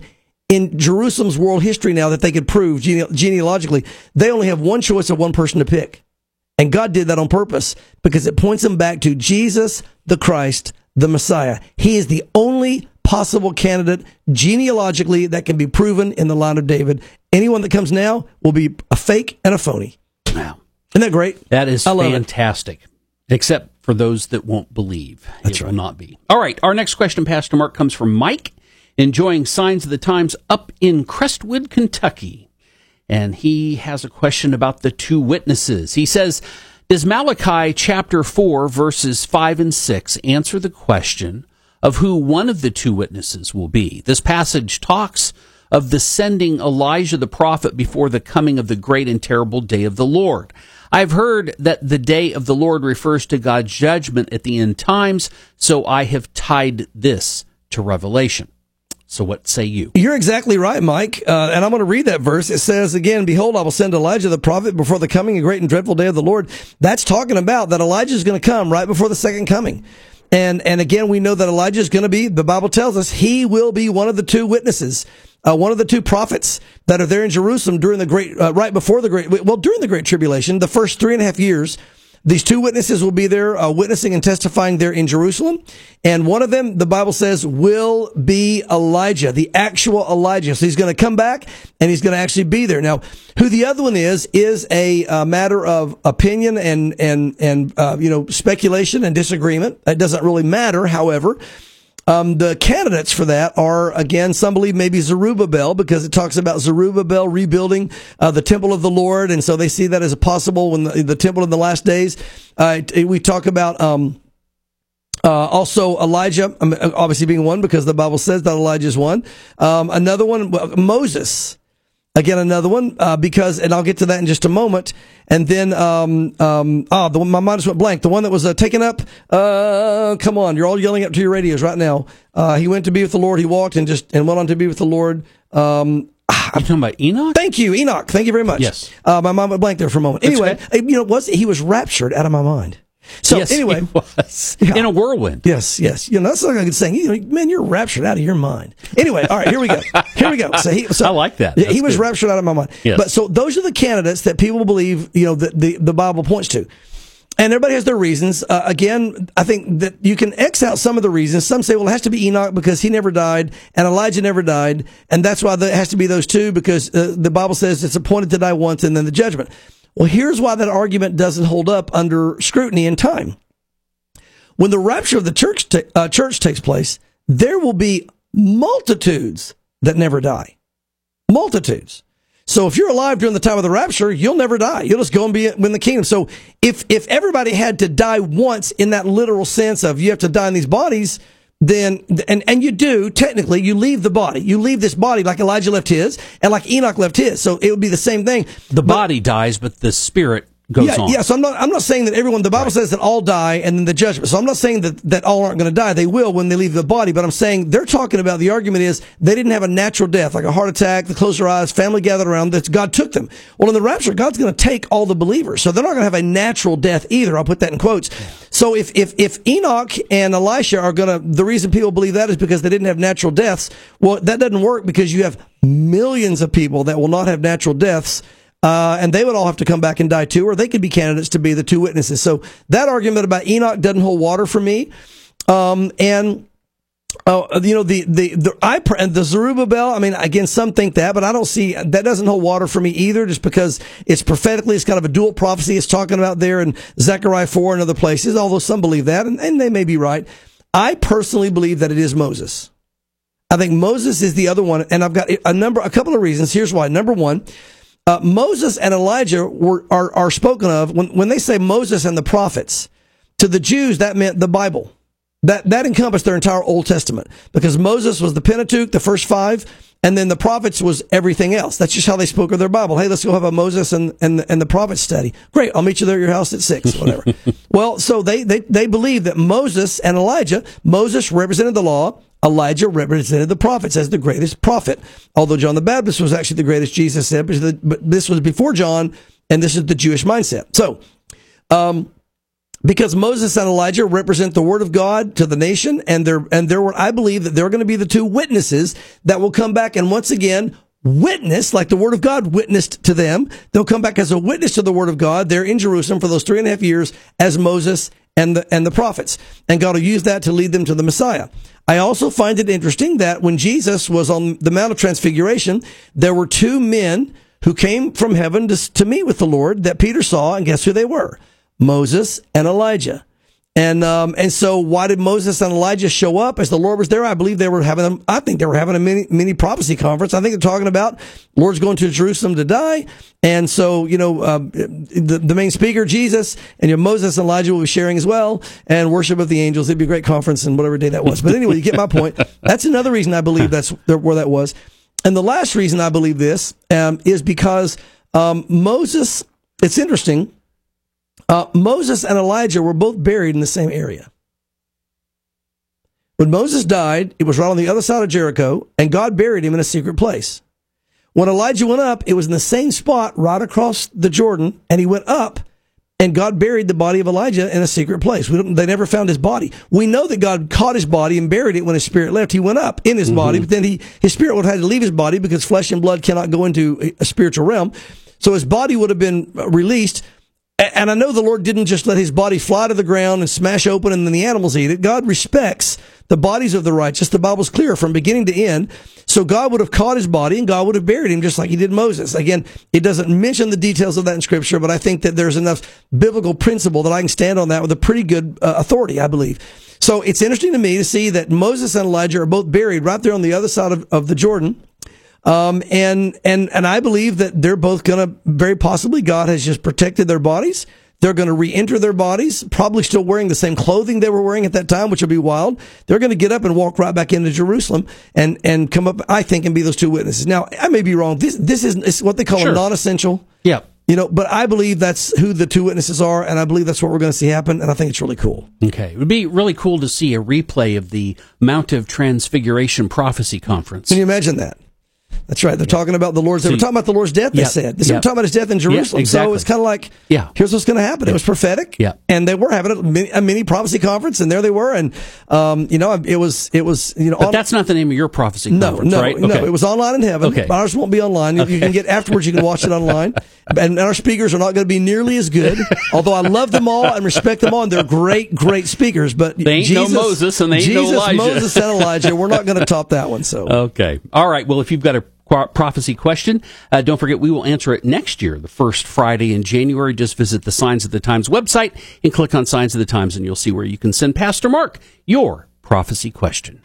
in Jerusalem's world history now that they could prove gene- genealogically, they only have one choice of one person to pick. And God did that on purpose because it points them back to Jesus, the Christ, the Messiah. He is the only possible candidate genealogically that can be proven in the line of David. Anyone that comes now will be a fake and a phony. Wow. Isn't that great? That is I love fantastic. It. Except for those that won't believe. That's it right. will not be. All right. Our next question, Pastor Mark, comes from Mike, enjoying Signs of the Times up in Crestwood, Kentucky. And he has a question about the two witnesses. He says, does Malachi chapter four, verses five and six answer the question of who one of the two witnesses will be? This passage talks of the sending Elijah the prophet before the coming of the great and terrible day of the Lord. I've heard that the day of the Lord refers to God's judgment at the end times, so I have tied this to Revelation. So what say you? You're exactly right, Mike. Uh, and I'm going to read that verse. It says again, behold, I will send Elijah the prophet before the coming of great and dreadful day of the Lord. That's talking about that Elijah is going to come right before the second coming. And, and again, we know that Elijah is going to be, the Bible tells us, he will be one of the two witnesses, uh, one of the two prophets that are there in Jerusalem during the great, uh, right before the great, well, during the Great Tribulation, the first three and a half years. These two witnesses will be there, uh, witnessing and testifying there in Jerusalem. And one of them, the Bible says, will be Elijah, the actual Elijah. So he's going to come back and he's going to actually be there. Now, who the other one is, is a, uh matter of opinion and, and, and, uh, you know, speculation and disagreement. It doesn't really matter. However, Um, the candidates for that are, again, some believe maybe Zerubbabel, because it talks about Zerubbabel rebuilding uh, the temple of the Lord, and so they see that as a possible when the, the temple in the last days. Uh, we talk about um, uh, also Elijah, obviously being one, because the Bible says that Elijah is one. Um, another one, Moses. Again, another one, uh, because, and I'll get to that in just a moment. And then, um, um, ah, the one, my mind just went blank. The one that was, uh, taken up, uh, come on, you're all yelling up to your radios right now. Uh, he went to be with the Lord. He walked and just, and went on to be with the Lord. Um, You're talking about Enoch? Thank you, Enoch. Thank you very much. Yes. Uh, my mind went blank there for a moment. That's Anyway, good. you know, was, he was raptured out of my mind. So yes, anyway, he was. Yeah. In a whirlwind. Yes, yes. You know, that's like a good saying. You know, man, you're raptured out of your mind. Anyway, all right, here we go. Here we go. So he, so I like that. He That's was good. raptured out of my mind. Yes. But so those are the candidates that people believe, you know, that the, the Bible points to. And everybody has their reasons. Uh, again, I think that you can X out some of the reasons. Some say, well, it has to be Enoch because he never died and Elijah never died. And that's why it has to be those two, because uh, the Bible says it's appointed to die once and then the judgment. Well, here's why that argument doesn't hold up under scrutiny in time. When the rapture of the church ta- uh, church takes place, there will be multitudes that never die. Multitudes. So if you're alive during the time of the rapture, you'll never die. You'll just go and be in the kingdom. So if if everybody had to die once in that literal sense of you have to die in these bodies, then, and, and you do, technically, you leave the body. You leave this body like Elijah left his and like Enoch left his. So it would be the same thing. The But- body dies, but the spirit goes yeah, on. yeah, so I'm not, I'm not saying that everyone, the Bible Right. says that all die and then the judgment. So I'm not saying that, that all aren't going to die. They will when they leave the body, but I'm saying they're talking about, the argument is they didn't have a natural death, like a heart attack, they closed their eyes, family gathered around, that God took them. Well, in the rapture, God's going to take all the believers. So they're not going to have a natural death either. I'll put that in quotes. Yeah. So if, if, if Enoch and Elisha are going to, the reason people believe that is because they didn't have natural deaths. Well, that doesn't work because you have millions of people that will not have natural deaths. Uh, and they would all have to come back and die too, or they could be candidates to be the two witnesses. So that argument about Enoch doesn't hold water for me. Um, and, uh, you know, the, the, the, I, and the Zerubbabel, I mean, again, some think that, but I don't see, that doesn't hold water for me either, just because it's prophetically, it's kind of a dual prophecy. It's talking about there in Zechariah four and other places, although some believe that, and, and they may be right. I personally believe that it is Moses. I think Moses is the other one, and I've got a number, a couple of reasons. Here's why. Number one, Uh, Moses and Elijah were, are, are spoken of when, when they say Moses and the prophets. To the Jews, that meant the Bible. That, that encompassed their entire Old Testament, because Moses was the Pentateuch, the first five, and then the prophets was everything else. That's just how they spoke of their Bible. Hey, let's go have a Moses and, and, and the prophets study. Great. I'll meet you there at your house at six, whatever. Well, so they, they, they believe that Moses and Elijah, Moses represented the law, Elijah represented the prophets as the greatest prophet. Although John the Baptist was actually the greatest, Jesus said, but this was before John, and this is the Jewish mindset. So, um, because Moses and Elijah represent the word of God to the nation, and they're, and they're, I believe that they're going to be the two witnesses that will come back and once again witness, like the word of God witnessed to them. They'll come back as a witness to the word of God. They're in Jerusalem for those three and a half years as Moses and the, and the prophets. And God will use that to lead them to the Messiah. I also find it interesting that when Jesus was on the Mount of Transfiguration, there were two men who came from heaven to, to meet with the Lord that Peter saw, and guess who they were? Moses and Elijah. And, um, and so why did Moses and Elijah show up as the Lord was there? I believe they were having, a, I think they were having a mini, mini prophecy conference. I think they're talking about Lord's going to Jerusalem to die. And so, you know, um, the, the main speaker, Jesus, and you know, Moses and Elijah will be sharing as well, and worship of the angels. It'd be a great conference and whatever day that was. But anyway, you get my point. That's another reason I believe that's where that was. And the last reason I believe this, um, is because, um, Moses, it's interesting. Uh, Moses and Elijah were both buried in the same area. When Moses died, it was right on the other side of Jericho, and God buried him in a secret place. When Elijah went up, it was in the same spot right across the Jordan, and he went up, and God buried the body of Elijah in a secret place. We don't, they never found his body. We know that God caught his body and buried it when his spirit left. He went up in his mm-hmm. body, but then he, his spirit would have had to leave his body because flesh and blood cannot go into a, a spiritual realm. So his body would have been released. And I know the Lord didn't just let his body fly to the ground and smash open and then the animals eat it. God respects the bodies of the righteous. The Bible's clear from beginning to end. So God would have caught his body and God would have buried him just like he did Moses. Again, it doesn't mention the details of that in Scripture, but I think that there's enough biblical principle that I can stand on that with a pretty good uh, authority, I believe. So it's interesting to me to see that Moses and Elijah are both buried right there on the other side of, of the Jordan. Um, and, and, and I believe that they're both going to, very possibly, God has just protected their bodies. They're going to re-enter their bodies, probably still wearing the same clothing they were wearing at that time, which will be wild. They're going to get up and walk right back into Jerusalem and, and come up, I think, and be those two witnesses. Now, I may be wrong. This, this is, is what they call sure. a non-essential. Yeah. You know, but I believe that's who the two witnesses are, and I believe that's what we're going to see happen, and I think it's really cool. Okay. It would be really cool to see a replay of the Mount of Transfiguration Prophecy Conference. Can you imagine that? That's right. They're talking about the Lord's. They were talking about the Lord's death. They yep, said. They yep. were talking about his death in Jerusalem. Yep, exactly. So it's kind of like, yeah. here's what's going to happen. It was prophetic. Yeah. And they were having a mini, a mini prophecy conference, and there they were. And um, you know, it was it was you know. But on, that's not the name of your prophecy no, conference, no, right? No, okay. It was online in heaven. Okay. Ours won't be online. Okay. You can get afterwards. You can watch it online. And our speakers are not going to be nearly as good. Although I love them all and respect them all, and they're great, great speakers. But they ain't Jesus, no Moses and they ain't Jesus, no Elijah. Moses, and Elijah. We're not going to top that one. So okay, all right. Well, if you've got a prophecy question, uh, don't forget we will answer it next year, the first Friday in January. Just visit the Signs of the Times website and click on Signs of the Times, and you'll see where you can send Pastor Mark your prophecy question.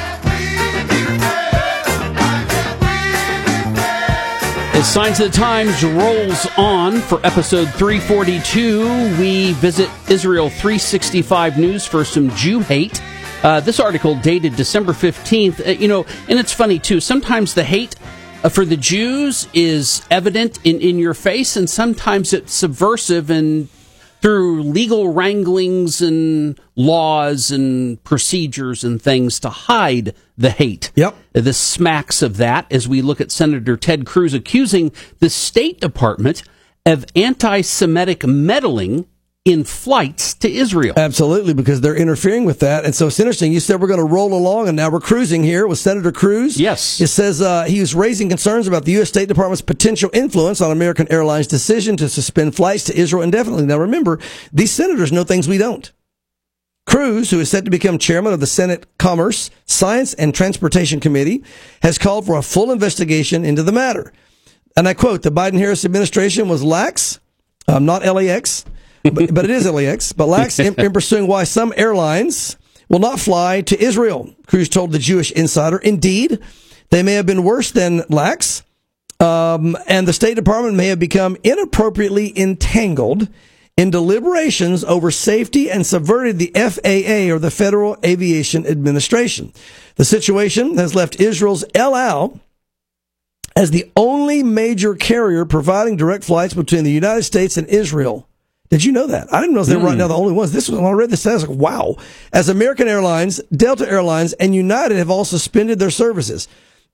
As Signs of the Times rolls on for episode three forty-two, we visit Israel three sixty-five News for some Jew hate. Uh, this article dated December fifteenth, uh, you know, and it's funny too. Sometimes the hate uh, for the Jews is evident in, in your face, and sometimes it's subversive and through legal wranglings and laws and procedures and things to hide the hate. Yep. Uh, this smacks of that as we look at Senator Ted Cruz accusing the State Department of anti-Semitic meddling in flights to Israel. Absolutely, because they're interfering with that. And so it's interesting. You said we're going to roll along, and now we're cruising here with Senator Cruz. Yes. It says uh, he was raising concerns about the U S State Department's potential influence on American Airlines' decision to suspend flights to Israel indefinitely. Now remember, these senators know things we don't. Cruz, who is set to become chairman of the Senate Commerce, Science, and Transportation Committee, has called for a full investigation into the matter. And I quote, the Biden-Harris administration was lax, um, not L A X, but, but it is L A X, but lax in, in pursuing why some airlines will not fly to Israel. Cruz told the Jewish Insider, indeed, they may have been worse than lax, um, and the State Department may have become inappropriately entangled in deliberations over safety and subverted the F A A, or the Federal Aviation Administration. The situation has left Israel's El Al as the only major carrier providing direct flights between the United States and Israel. Did you know that? I didn't know they were right now the only ones. This was, when I read this, I was like, wow. As American Airlines, Delta Airlines, and United have all suspended their services.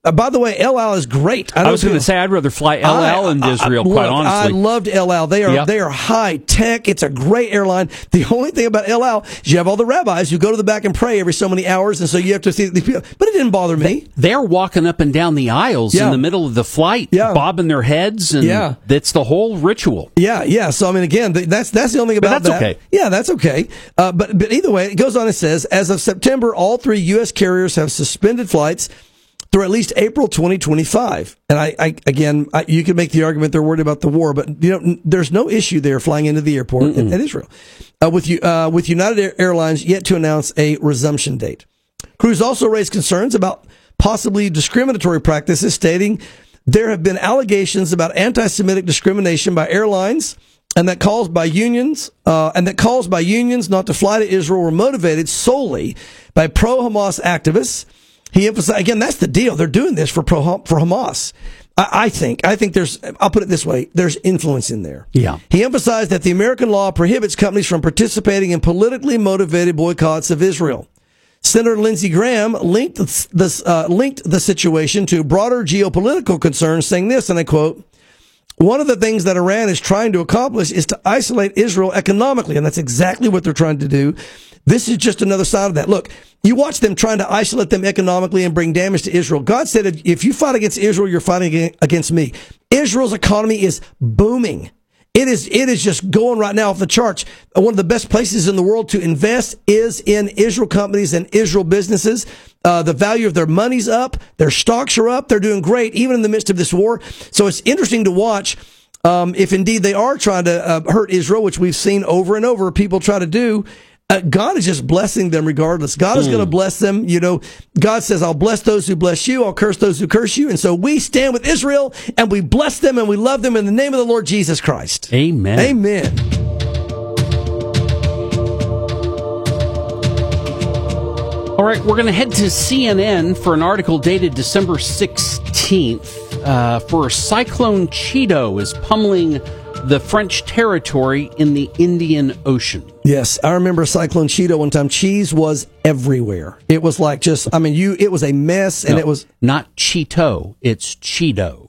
Uh, by the way, El Al is great. I, I was going to say I'd rather fly El Al into Israel, I, quite look, honestly. I loved El Al. They are Yep. they are high tech. It's a great airline. The only thing about El Al is you have all the rabbis who go to the back and pray every so many hours, and so you have to see these people. But it didn't bother me. They're walking up and down the aisles Yeah. in the middle of the flight, Yeah. bobbing their heads, and Yeah. that's the whole ritual. Yeah, yeah. So I mean, again, th- that's that's the only thing about But that's that. okay. Yeah, that's okay. Uh, but but either way, it goes on and says, as of September, all three U S carriers have suspended flights through at least April twenty twenty-five. And I, I again, I, you could make the argument they're worried about the war, but you know, n- there's no issue there flying into the airport at, at Israel. Uh, with you, uh, with United Air- Airlines yet to announce a resumption date. Cruz also raised concerns about possibly discriminatory practices, stating there have been allegations about anti-Semitic discrimination by airlines, and that calls by unions, uh, and that calls by unions not to fly to Israel were motivated solely by pro-Hamas activists. He emphasized, again, that's the deal. They're doing this for pro for Hamas. I, I think, I think there's, I'll put it this way, there's influence in there. Yeah. He emphasized that the American law prohibits companies from participating in politically motivated boycotts of Israel. Senator Lindsey Graham linked this, uh, linked the situation to broader geopolitical concerns, saying this, and I quote, one of the things that Iran is trying to accomplish is to isolate Israel economically, and that's exactly what they're trying to do. This is just another side of that. Look, you watch them trying to isolate them economically and bring damage to Israel. God said, if you fight against Israel, you're fighting against me. Israel's economy is booming. It is, it is just going right now off the charts. One of the best places in the world to invest is in Israel companies and Israel businesses. Uh, the value of their money's up. Their stocks are up. They're doing great, even in the midst of this war. So it's interesting to watch, um, if indeed they are trying to uh, hurt Israel, which we've seen over and over people try to do. Uh, God is just blessing them regardless. God is mm. going to bless them. You know, God says, I'll bless those who bless you. I'll curse those who curse you. And so we stand with Israel and we bless them and we love them in the name of the Lord Jesus Christ. Amen. Amen. All right, we're going to head to C N N for an article dated December sixteenth. Uh, for Cyclone Cheeto is pummeling the French territory in the Indian Ocean. Yes, I remember Cyclone Cheeto one time. Cheese was everywhere. It was like just, I mean, you. It was a mess, and no, it was not Cheeto. It's Cheeto.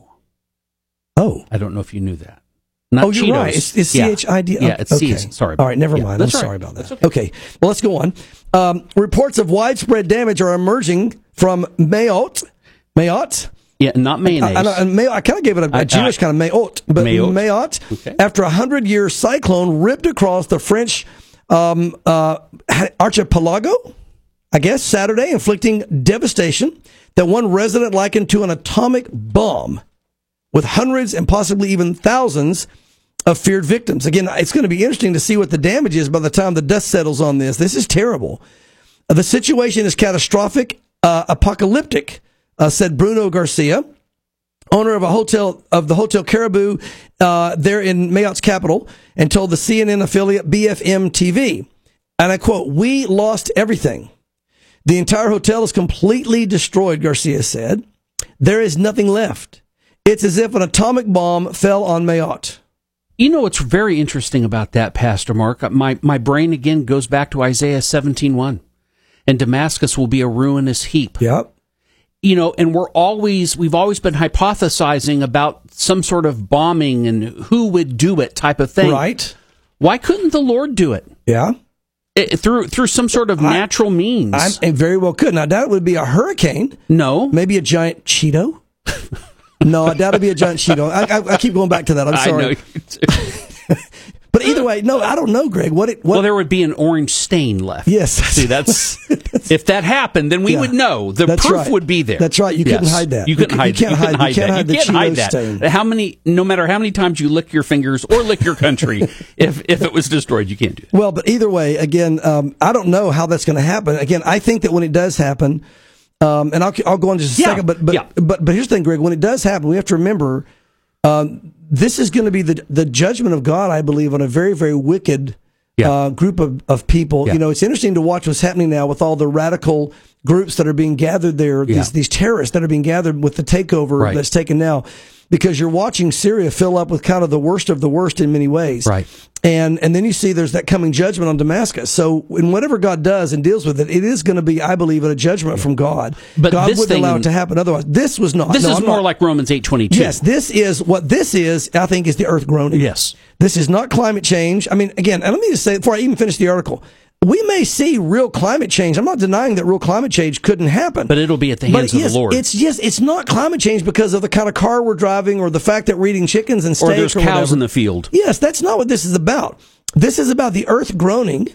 Oh, I don't know if you knew that. Not oh, you're Cheetos. right. It's, it's C H I D. Yeah, it's okay. C. Sorry. All right, never yeah, mind. I'm right. sorry about that. Okay. okay, well, let's go on. Um, reports of widespread damage are emerging from Mayotte. Mayotte? Yeah, not mayonnaise. I, I, I, May, I kind of gave it a, a I, Jewish I, kind of Mayotte, but Mayotte. Mayotte, okay. After a hundred-year cyclone ripped across the French um, uh, archipelago, I guess, Saturday, inflicting devastation that one resident likened to an atomic bomb, with hundreds and possibly even thousands of feared victims. Again, it's going to be interesting to see what the damage is by the time the dust settles on this. This is terrible. Uh, the situation is catastrophic, uh, apocalyptic, uh, said Bruno Garcia, owner of a hotel of the Hotel Caribou uh, there in Mayotte's capital, and told the C N N affiliate B F M T V, and I quote, "We lost everything. The entire hotel is completely destroyed," Garcia said. "There is nothing left. It's as if an atomic bomb fell on Mayotte." You know what's very interesting about that, Pastor Mark? My my brain again goes back to Isaiah seventeen one. And Damascus will be a ruinous heap. Yep. You know, and we're always, we've always been hypothesizing about some sort of bombing and who would do it type of thing. Right. Why couldn't the Lord do it? Yeah. It, through through some sort of I, natural means. I, I very well could. Now, I doubt it would be a hurricane. No. Maybe a giant Cheeto. No, I doubt it'd be a giant Cheeto. I, I, I keep going back to that. I'm sorry. I know you do. But either way, no, I don't know, Greg. What? It, what well, there would be an orange stain left. Yes. See, that's, that's if that happened, then we yeah, would know. The proof right. would be there. That's right. You yes. couldn't hide that. You couldn't you, hide. You can't you hide. hide You can't that. hide the you can't Cheeto hide that. stain. How many? No matter how many times you lick your fingers or lick your country, if if it was destroyed, you can't do it. Well, but either way, again, um, I don't know how that's going to happen. Again, I think that when it does happen, um, and I'll I'll go on just a yeah. second. But but, yeah. but but here's the thing, Greg. When it does happen, we have to remember um, this is going to be the the judgment of God, I believe, on a very very wicked. Yeah. Uh, group of, of people. Yeah. You know, it's interesting to watch what's happening now with all the radical groups that are being gathered there, these, Yeah. these terrorists that are being gathered with the takeover Right. that's taken now, because you're watching Syria fill up with kind of the worst of the worst in many ways. Right. And and then you see there's that coming judgment on Damascus. So in whatever God does and deals with it, it is going to be, I believe, a judgment from God. But God this wouldn't thing- allow it to happen otherwise. This was not. This No, is I'm more not- like Romans eight twenty-two. Yes, this is what this is, I think, is the earth groaning. Yes. This is not climate change. I mean, again, and let me just say, before I even finish the article, we may see real climate change. I'm not denying that real climate change couldn't happen. But it'll be at the But hands yes, of the Lord. It's yes, it's not climate change because of the kind of car we're driving or the fact that we're eating chickens and steak or there's or cows whatever. in the field. Yes, that's not what this is about. This is about the earth groaning.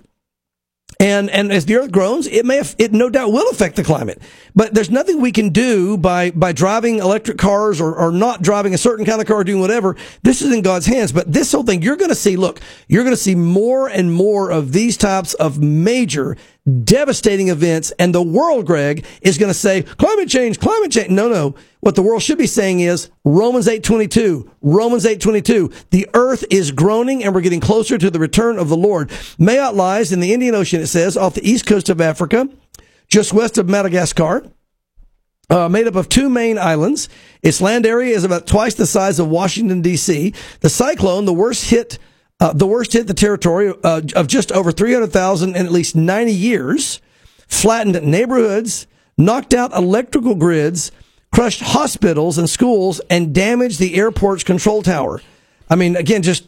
And and as the earth groans, it may have, it no doubt will affect the climate. But there's nothing we can do by by driving electric cars or, or not driving a certain kind of car, doing whatever. This is in God's hands. But this whole thing, you're going to see, look, you're going to see more and more of these types of major, devastating events. And the world, Greg, is going to say, climate change, climate change. No, no. What the world should be saying is Romans eight twenty-two, Romans eight twenty-two. The earth is groaning and we're getting closer to the return of the Lord. Mayotte lies in the Indian Ocean, it says, off the east coast of Africa, just west of Madagascar, uh, made up of two main islands. Its land area is about twice the size of Washington, D C. The cyclone, the worst hit, uh, the worst hit the territory uh, of just over three hundred thousand in at least ninety years, flattened neighborhoods, knocked out electrical grids, crushed hospitals and schools, and damaged the airport's control tower. I mean, again, just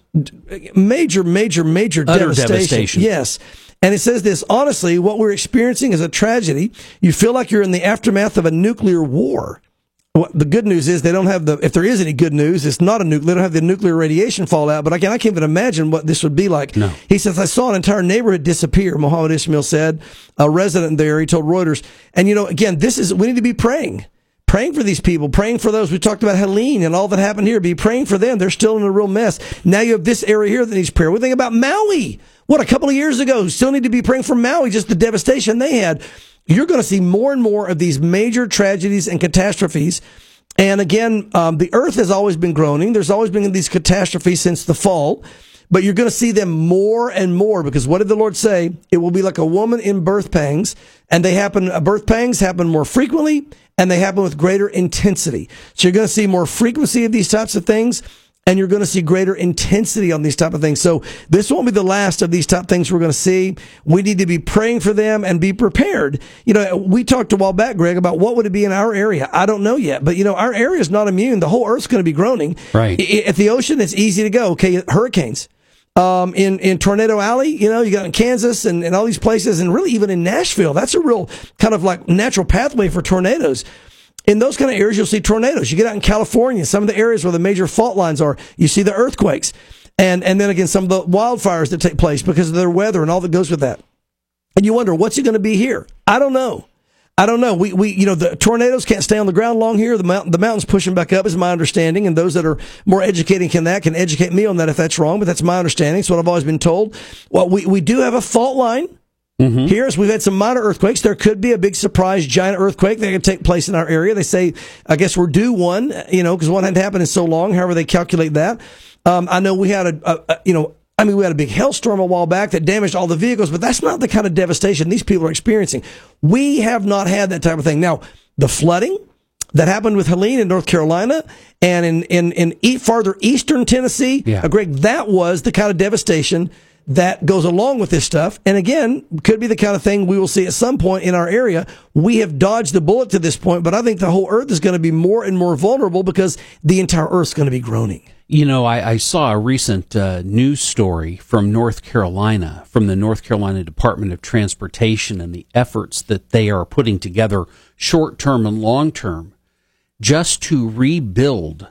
major, major, major Utter devastation. devastation. Yes. And it says this, honestly, what we're experiencing is a tragedy. You feel like you're in the aftermath of a nuclear war. Well, the good news is they don't have the, if there is any good news, it's not a nuclear, they don't have the nuclear radiation fallout, but I, can, I can't even imagine what this would be like. No. He says, I saw an entire neighborhood disappear, Mohammed Ismail said, a resident there, he told Reuters. And, you know, again, this is, we need to be praying. Praying for these people, praying for those. We talked about Helene and all that happened here. Be praying for them. They're still in a real mess. Now you have this area here that needs prayer. We think about Maui. What, a couple of years ago, still need to be praying for Maui, just the devastation they had. You're going to see more and more of these major tragedies and catastrophes. And again, um, the earth has always been groaning. There's always been these catastrophes since the fall. But you're going to see them more and more because what did the Lord say? It will be like a woman in birth pangs. And they happen, uh, birth pangs happen more frequently and they happen with greater intensity. So you're going to see more frequency of these types of things and you're going to see greater intensity on these type of things. So this won't be the last of these type of things we're going to see. We need to be praying for them and be prepared. You know, we talked a while back, Greg, about what would it be in our area. I don't know yet, but you know, our area is not immune. The whole earth's going to be groaning. Right. I- At the ocean, it's easy to go. Okay, hurricanes. Um, in, in Tornado Alley, you know, you got in Kansas and, and all these places, and really even in Nashville, that's a real kind of like natural pathway for tornadoes. In those kind of areas, you'll see tornadoes. You get out in California, some of the areas where the major fault lines are, you see the earthquakes. And, and then again, some of the wildfires that take place because of their weather and all that goes with that. And you wonder, what's it going to be here? I don't know. I don't know. We, we, you know, the tornadoes can't stay on the ground long here. The mountain, the mountains pushing back up is my understanding. And those that are more educating than that can educate me on that if that's wrong. But that's my understanding. It's what I've always been told. Well, we, we do have a fault line mm-hmm. here. As we've had some minor earthquakes. There could be a big surprise giant earthquake that could take place in our area. They say, I guess we're due one, you know, because one hadn't happened in so long. However they calculate that. Um, I know we had a, a, a, you know, I mean, we had a big hailstorm a while back that damaged all the vehicles, but that's not the kind of devastation these people are experiencing. We have not had that type of thing. Now, the flooding that happened with Helene in North Carolina and in, in, in e- farther eastern Tennessee, yeah. uh, Greg, that was the kind of devastation that goes along with this stuff. And again, could be the kind of thing we will see at some point in our area. We have dodged the bullet to this point, but I think the whole earth is going to be more and more vulnerable because the entire earth's going to be groaning. You know, I, I saw a recent uh, news story from North Carolina, from the North Carolina Department of Transportation and the efforts that they are putting together short-term and long-term just to rebuild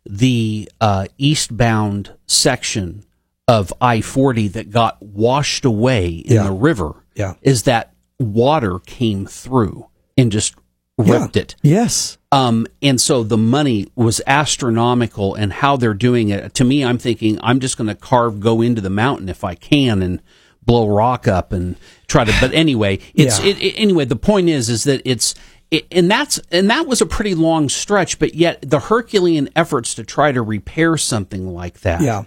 the uh, eastbound section of I forty that got washed away in Yeah. the river. Yeah. Is that water came through and just ripped Yeah. it. Yes. Um, and so the money was astronomical, and how they're doing it. To me, I'm thinking I'm just going to carve, go into the mountain if I can, and blow rock up and try to. But anyway, it's Yeah. it, it, anyway. The point is, is that it's it, and that's and that was a pretty long stretch, but yet the Herculean efforts to try to repair something like that. Yeah.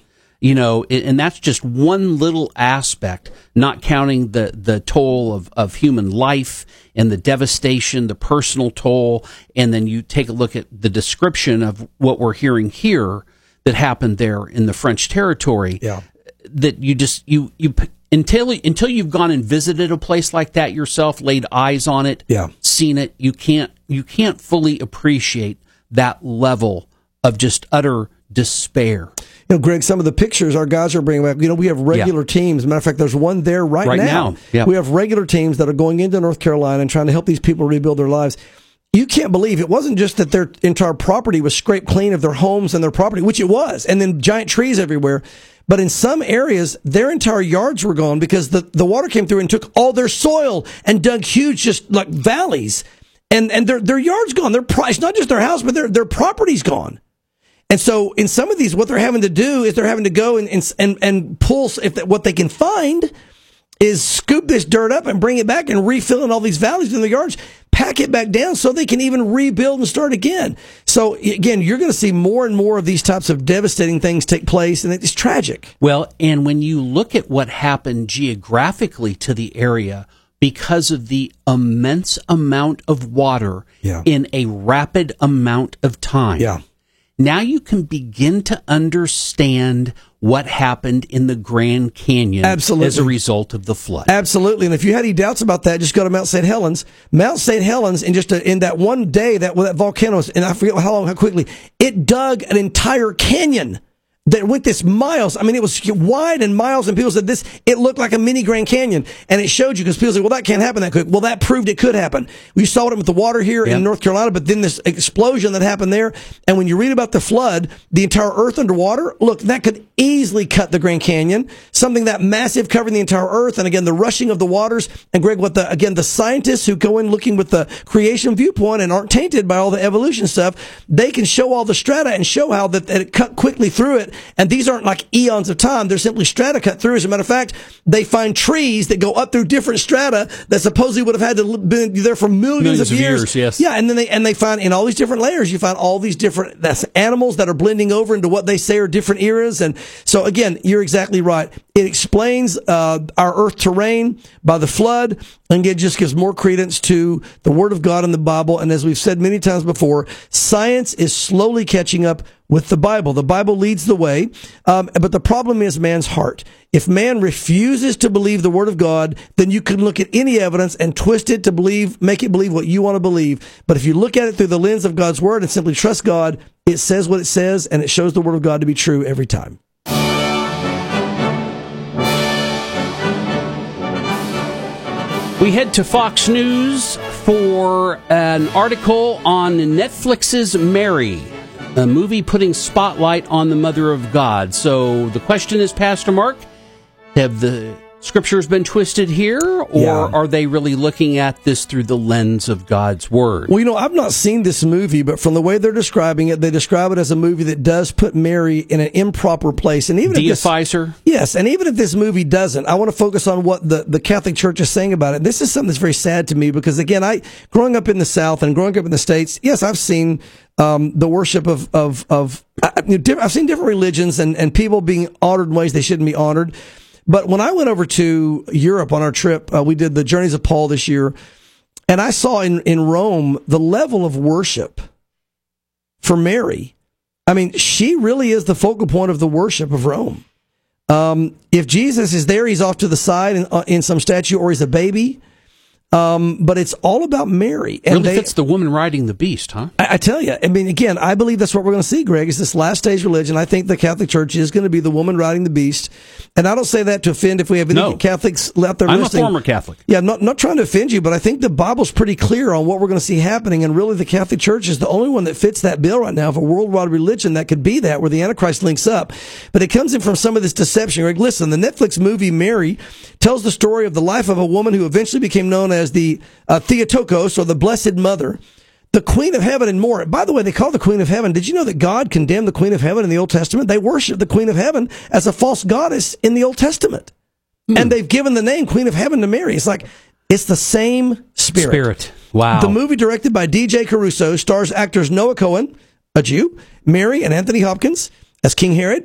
You know, and that's just one little aspect, not counting the, the toll of, of human life and the devastation, the personal toll. And then you take a look at the description of what we're hearing here that happened there in the French territory. Yeah. That you just, you, you, until, until you've gone and visited a place like that yourself, laid eyes on it, yeah. seen it, you can't, you can't fully appreciate that level of just utter despair. You know, Greg, some of the pictures our guys are bringing back, you know, we have regular yeah. teams. As a matter of fact, there's one there right, right now. now. Yeah. We have regular teams that are going into North Carolina and trying to help these people rebuild their lives. You can't believe it wasn't just that their entire property was scraped clean of their homes and their property, which it was, and then giant trees everywhere. But in some areas, their entire yards were gone because the, the water came through and took all their soil and dug huge, just like valleys. And and their their yard's gone. Their price, not just their house, but their their property's gone. And so in some of these, what they're having to do is they're having to go and and and, and pull, if that, what they can find is scoop this dirt up and bring it back and refill in all these valleys in the yards, pack it back down so they can even rebuild and start again. So again, you're going to see more and more of these types of devastating things take place, and it's tragic. Well, and when you look at what happened geographically to the area, because of the immense amount of water yeah. in a rapid amount of time. Yeah. Now you can begin to understand what happened in the Grand Canyon Absolutely. as a result of the flood. Absolutely. And if you had any doubts about that, just go to Mount Saint Helens. Mount Saint Helens, in just a, in that one day that well, that volcano, and I forget how long, how quickly, it dug an entire canyon that went this miles. I mean, it was wide and miles, and people said this, it looked like a mini Grand Canyon. And it showed you, because people said, well, that can't happen that quick. Well, that proved it could happen. We saw it with the water here yep. in North Carolina, but then this explosion that happened there. And when you read about the flood, the entire earth underwater, look, that could easily cut the Grand Canyon. Something that massive covering the entire earth. And again, the rushing of the waters. And Greg, what the, again, the scientists who go in looking with the creation viewpoint and aren't tainted by all the evolution stuff, they can show all the strata and show how that, that it cut quickly through it. And these aren't like eons of time. They're simply strata cut through. As a matter of fact, they find trees that go up through different strata that supposedly would have had to been there for millions, millions of, of years. years. Yes. Yeah, and then they and they find in all these different layers, you find all these different that's animals that are blending over into what they say are different eras. And so again, you're exactly right. It explains uh, our earth terrain by the flood, and it just gives more credence to the Word of God in the Bible. And as we've said many times before, science is slowly catching up with the Bible. The Bible leads the way, um, but the problem is man's heart. If man refuses to believe the Word of God, then you can look at any evidence and twist it to believe, make it believe what you want to believe. But if you look at it through the lens of God's Word and simply trust God, it says what it says, and it shows the Word of God to be true every time. We head to Fox News for an article on Netflix's Mary, a movie putting spotlight on the Mother of God. So the question is, Pastor Mark, have the scriptures been twisted here, or yeah. are they really looking at this through the lens of God's Word? Well, you know, I've not seen this movie, but from the way they're describing it, they describe it as a movie that does put Mary in an improper place. And even Deifies if this, her? Yes, and even if this movie doesn't, I want to focus on what the, the Catholic Church is saying about it. This is something that's very sad to me because, again, I growing up in the South and growing up in the States, yes, I've seen um, the worship of, of, of I, I've seen different religions and, and people being honored in ways they shouldn't be honored. But when I went over to Europe on our trip, uh, we did the Journeys of Paul this year, and I saw in, in Rome the level of worship for Mary. I mean, she really is the focal point of the worship of Rome. Um, if Jesus is there, he's off to the side in, uh, in some statue, or he's a baby. Um, but it's all about Mary. And really they, fits the woman riding the beast, huh? I, I tell you, I mean, again, I believe that's what we're going to see, Greg, is this last stage religion. I think the Catholic Church is going to be the woman riding the beast. And I don't say that to offend if we have any no. Catholics out there I'm listening. I'm a former Catholic. Yeah, I'm not, not trying to offend you, but I think the Bible's pretty clear on what we're going to see happening. And really, the Catholic Church is the only one that fits that bill right now of a worldwide religion that could be that, where the Antichrist links up. But it comes in from some of this deception. Greg, listen, the Netflix movie Mary tells the story of the life of a woman who eventually became known as the uh, Theotokos, or the Blessed Mother, the Queen of Heaven, and more. By the way, they call the Queen of Heaven. Did you know that God condemned the Queen of Heaven in the Old Testament? They worship the Queen of Heaven as a false goddess in the Old Testament. Hmm. And they've given the name Queen of Heaven to Mary. It's like, it's the same spirit. Spirit. Wow. The movie, directed by D J Caruso, stars actors Noah Cohen, a Jew, Mary and Anthony Hopkins as King Herod,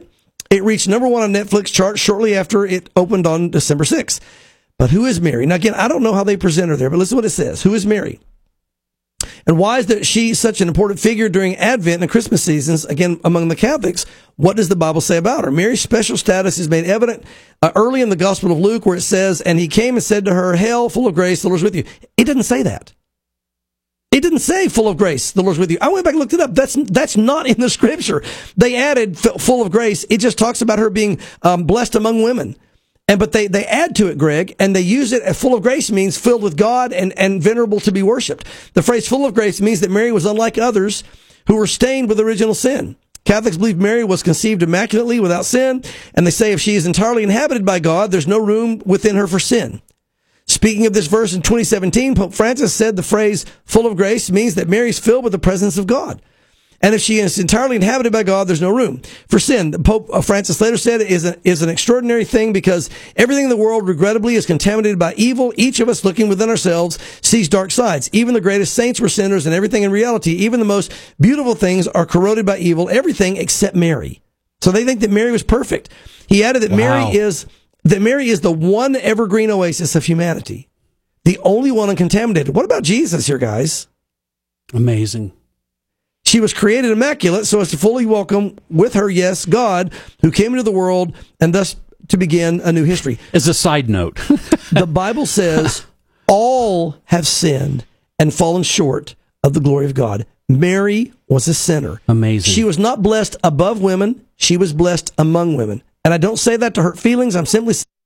It reached number one on Netflix charts shortly after it opened on December sixth. But who is Mary? Now, again, I don't know how they present her there, but listen to what it says. Who is Mary? And why is that she such an important figure during Advent and Christmas seasons, again, among the Catholics? What does the Bible say about her? Mary's special status is made evident uh, early in the Gospel of Luke, where it says, and he came and said to her, Hail, full of grace, the Lord is with you. It doesn't say that. It didn't say full of grace, the Lord's with you. I went back and looked it up. That's that's not in the scripture. They added full of grace. It just talks about her being um, blessed among women. And but they, they add to it, Greg, and they use it. Full of grace means filled with God and, and venerable to be worshipped. The phrase full of grace means that Mary was unlike others who were stained with original sin. Catholics believe Mary was conceived immaculately without sin, and they say if she is entirely inhabited by God, there's no room within her for sin. Speaking of this verse in twenty seventeen, Pope Francis said the phrase full of grace means that Mary's filled with the presence of God. And if she is entirely inhabited by God, there's no room for sin. Pope Francis later said it is an, is an extraordinary thing because everything in the world, regrettably, is contaminated by evil. Each of us, looking within ourselves, sees dark sides. Even the greatest saints were sinners, and everything in reality, even the most beautiful things, are corroded by evil. Everything except Mary. So they think that Mary was perfect. He added that wow. Mary is that Mary is the one evergreen oasis of humanity, the only one uncontaminated. What about Jesus here, guys? Amazing. She was created immaculate so as to fully welcome with her, yes, God, who came into the world and thus to begin a new history. As a side note, the Bible says all have sinned and fallen short of the glory of God. Mary was a sinner. Amazing. She was not blessed above women. She was blessed among women. And I don't say that to hurt feelings. I'm simply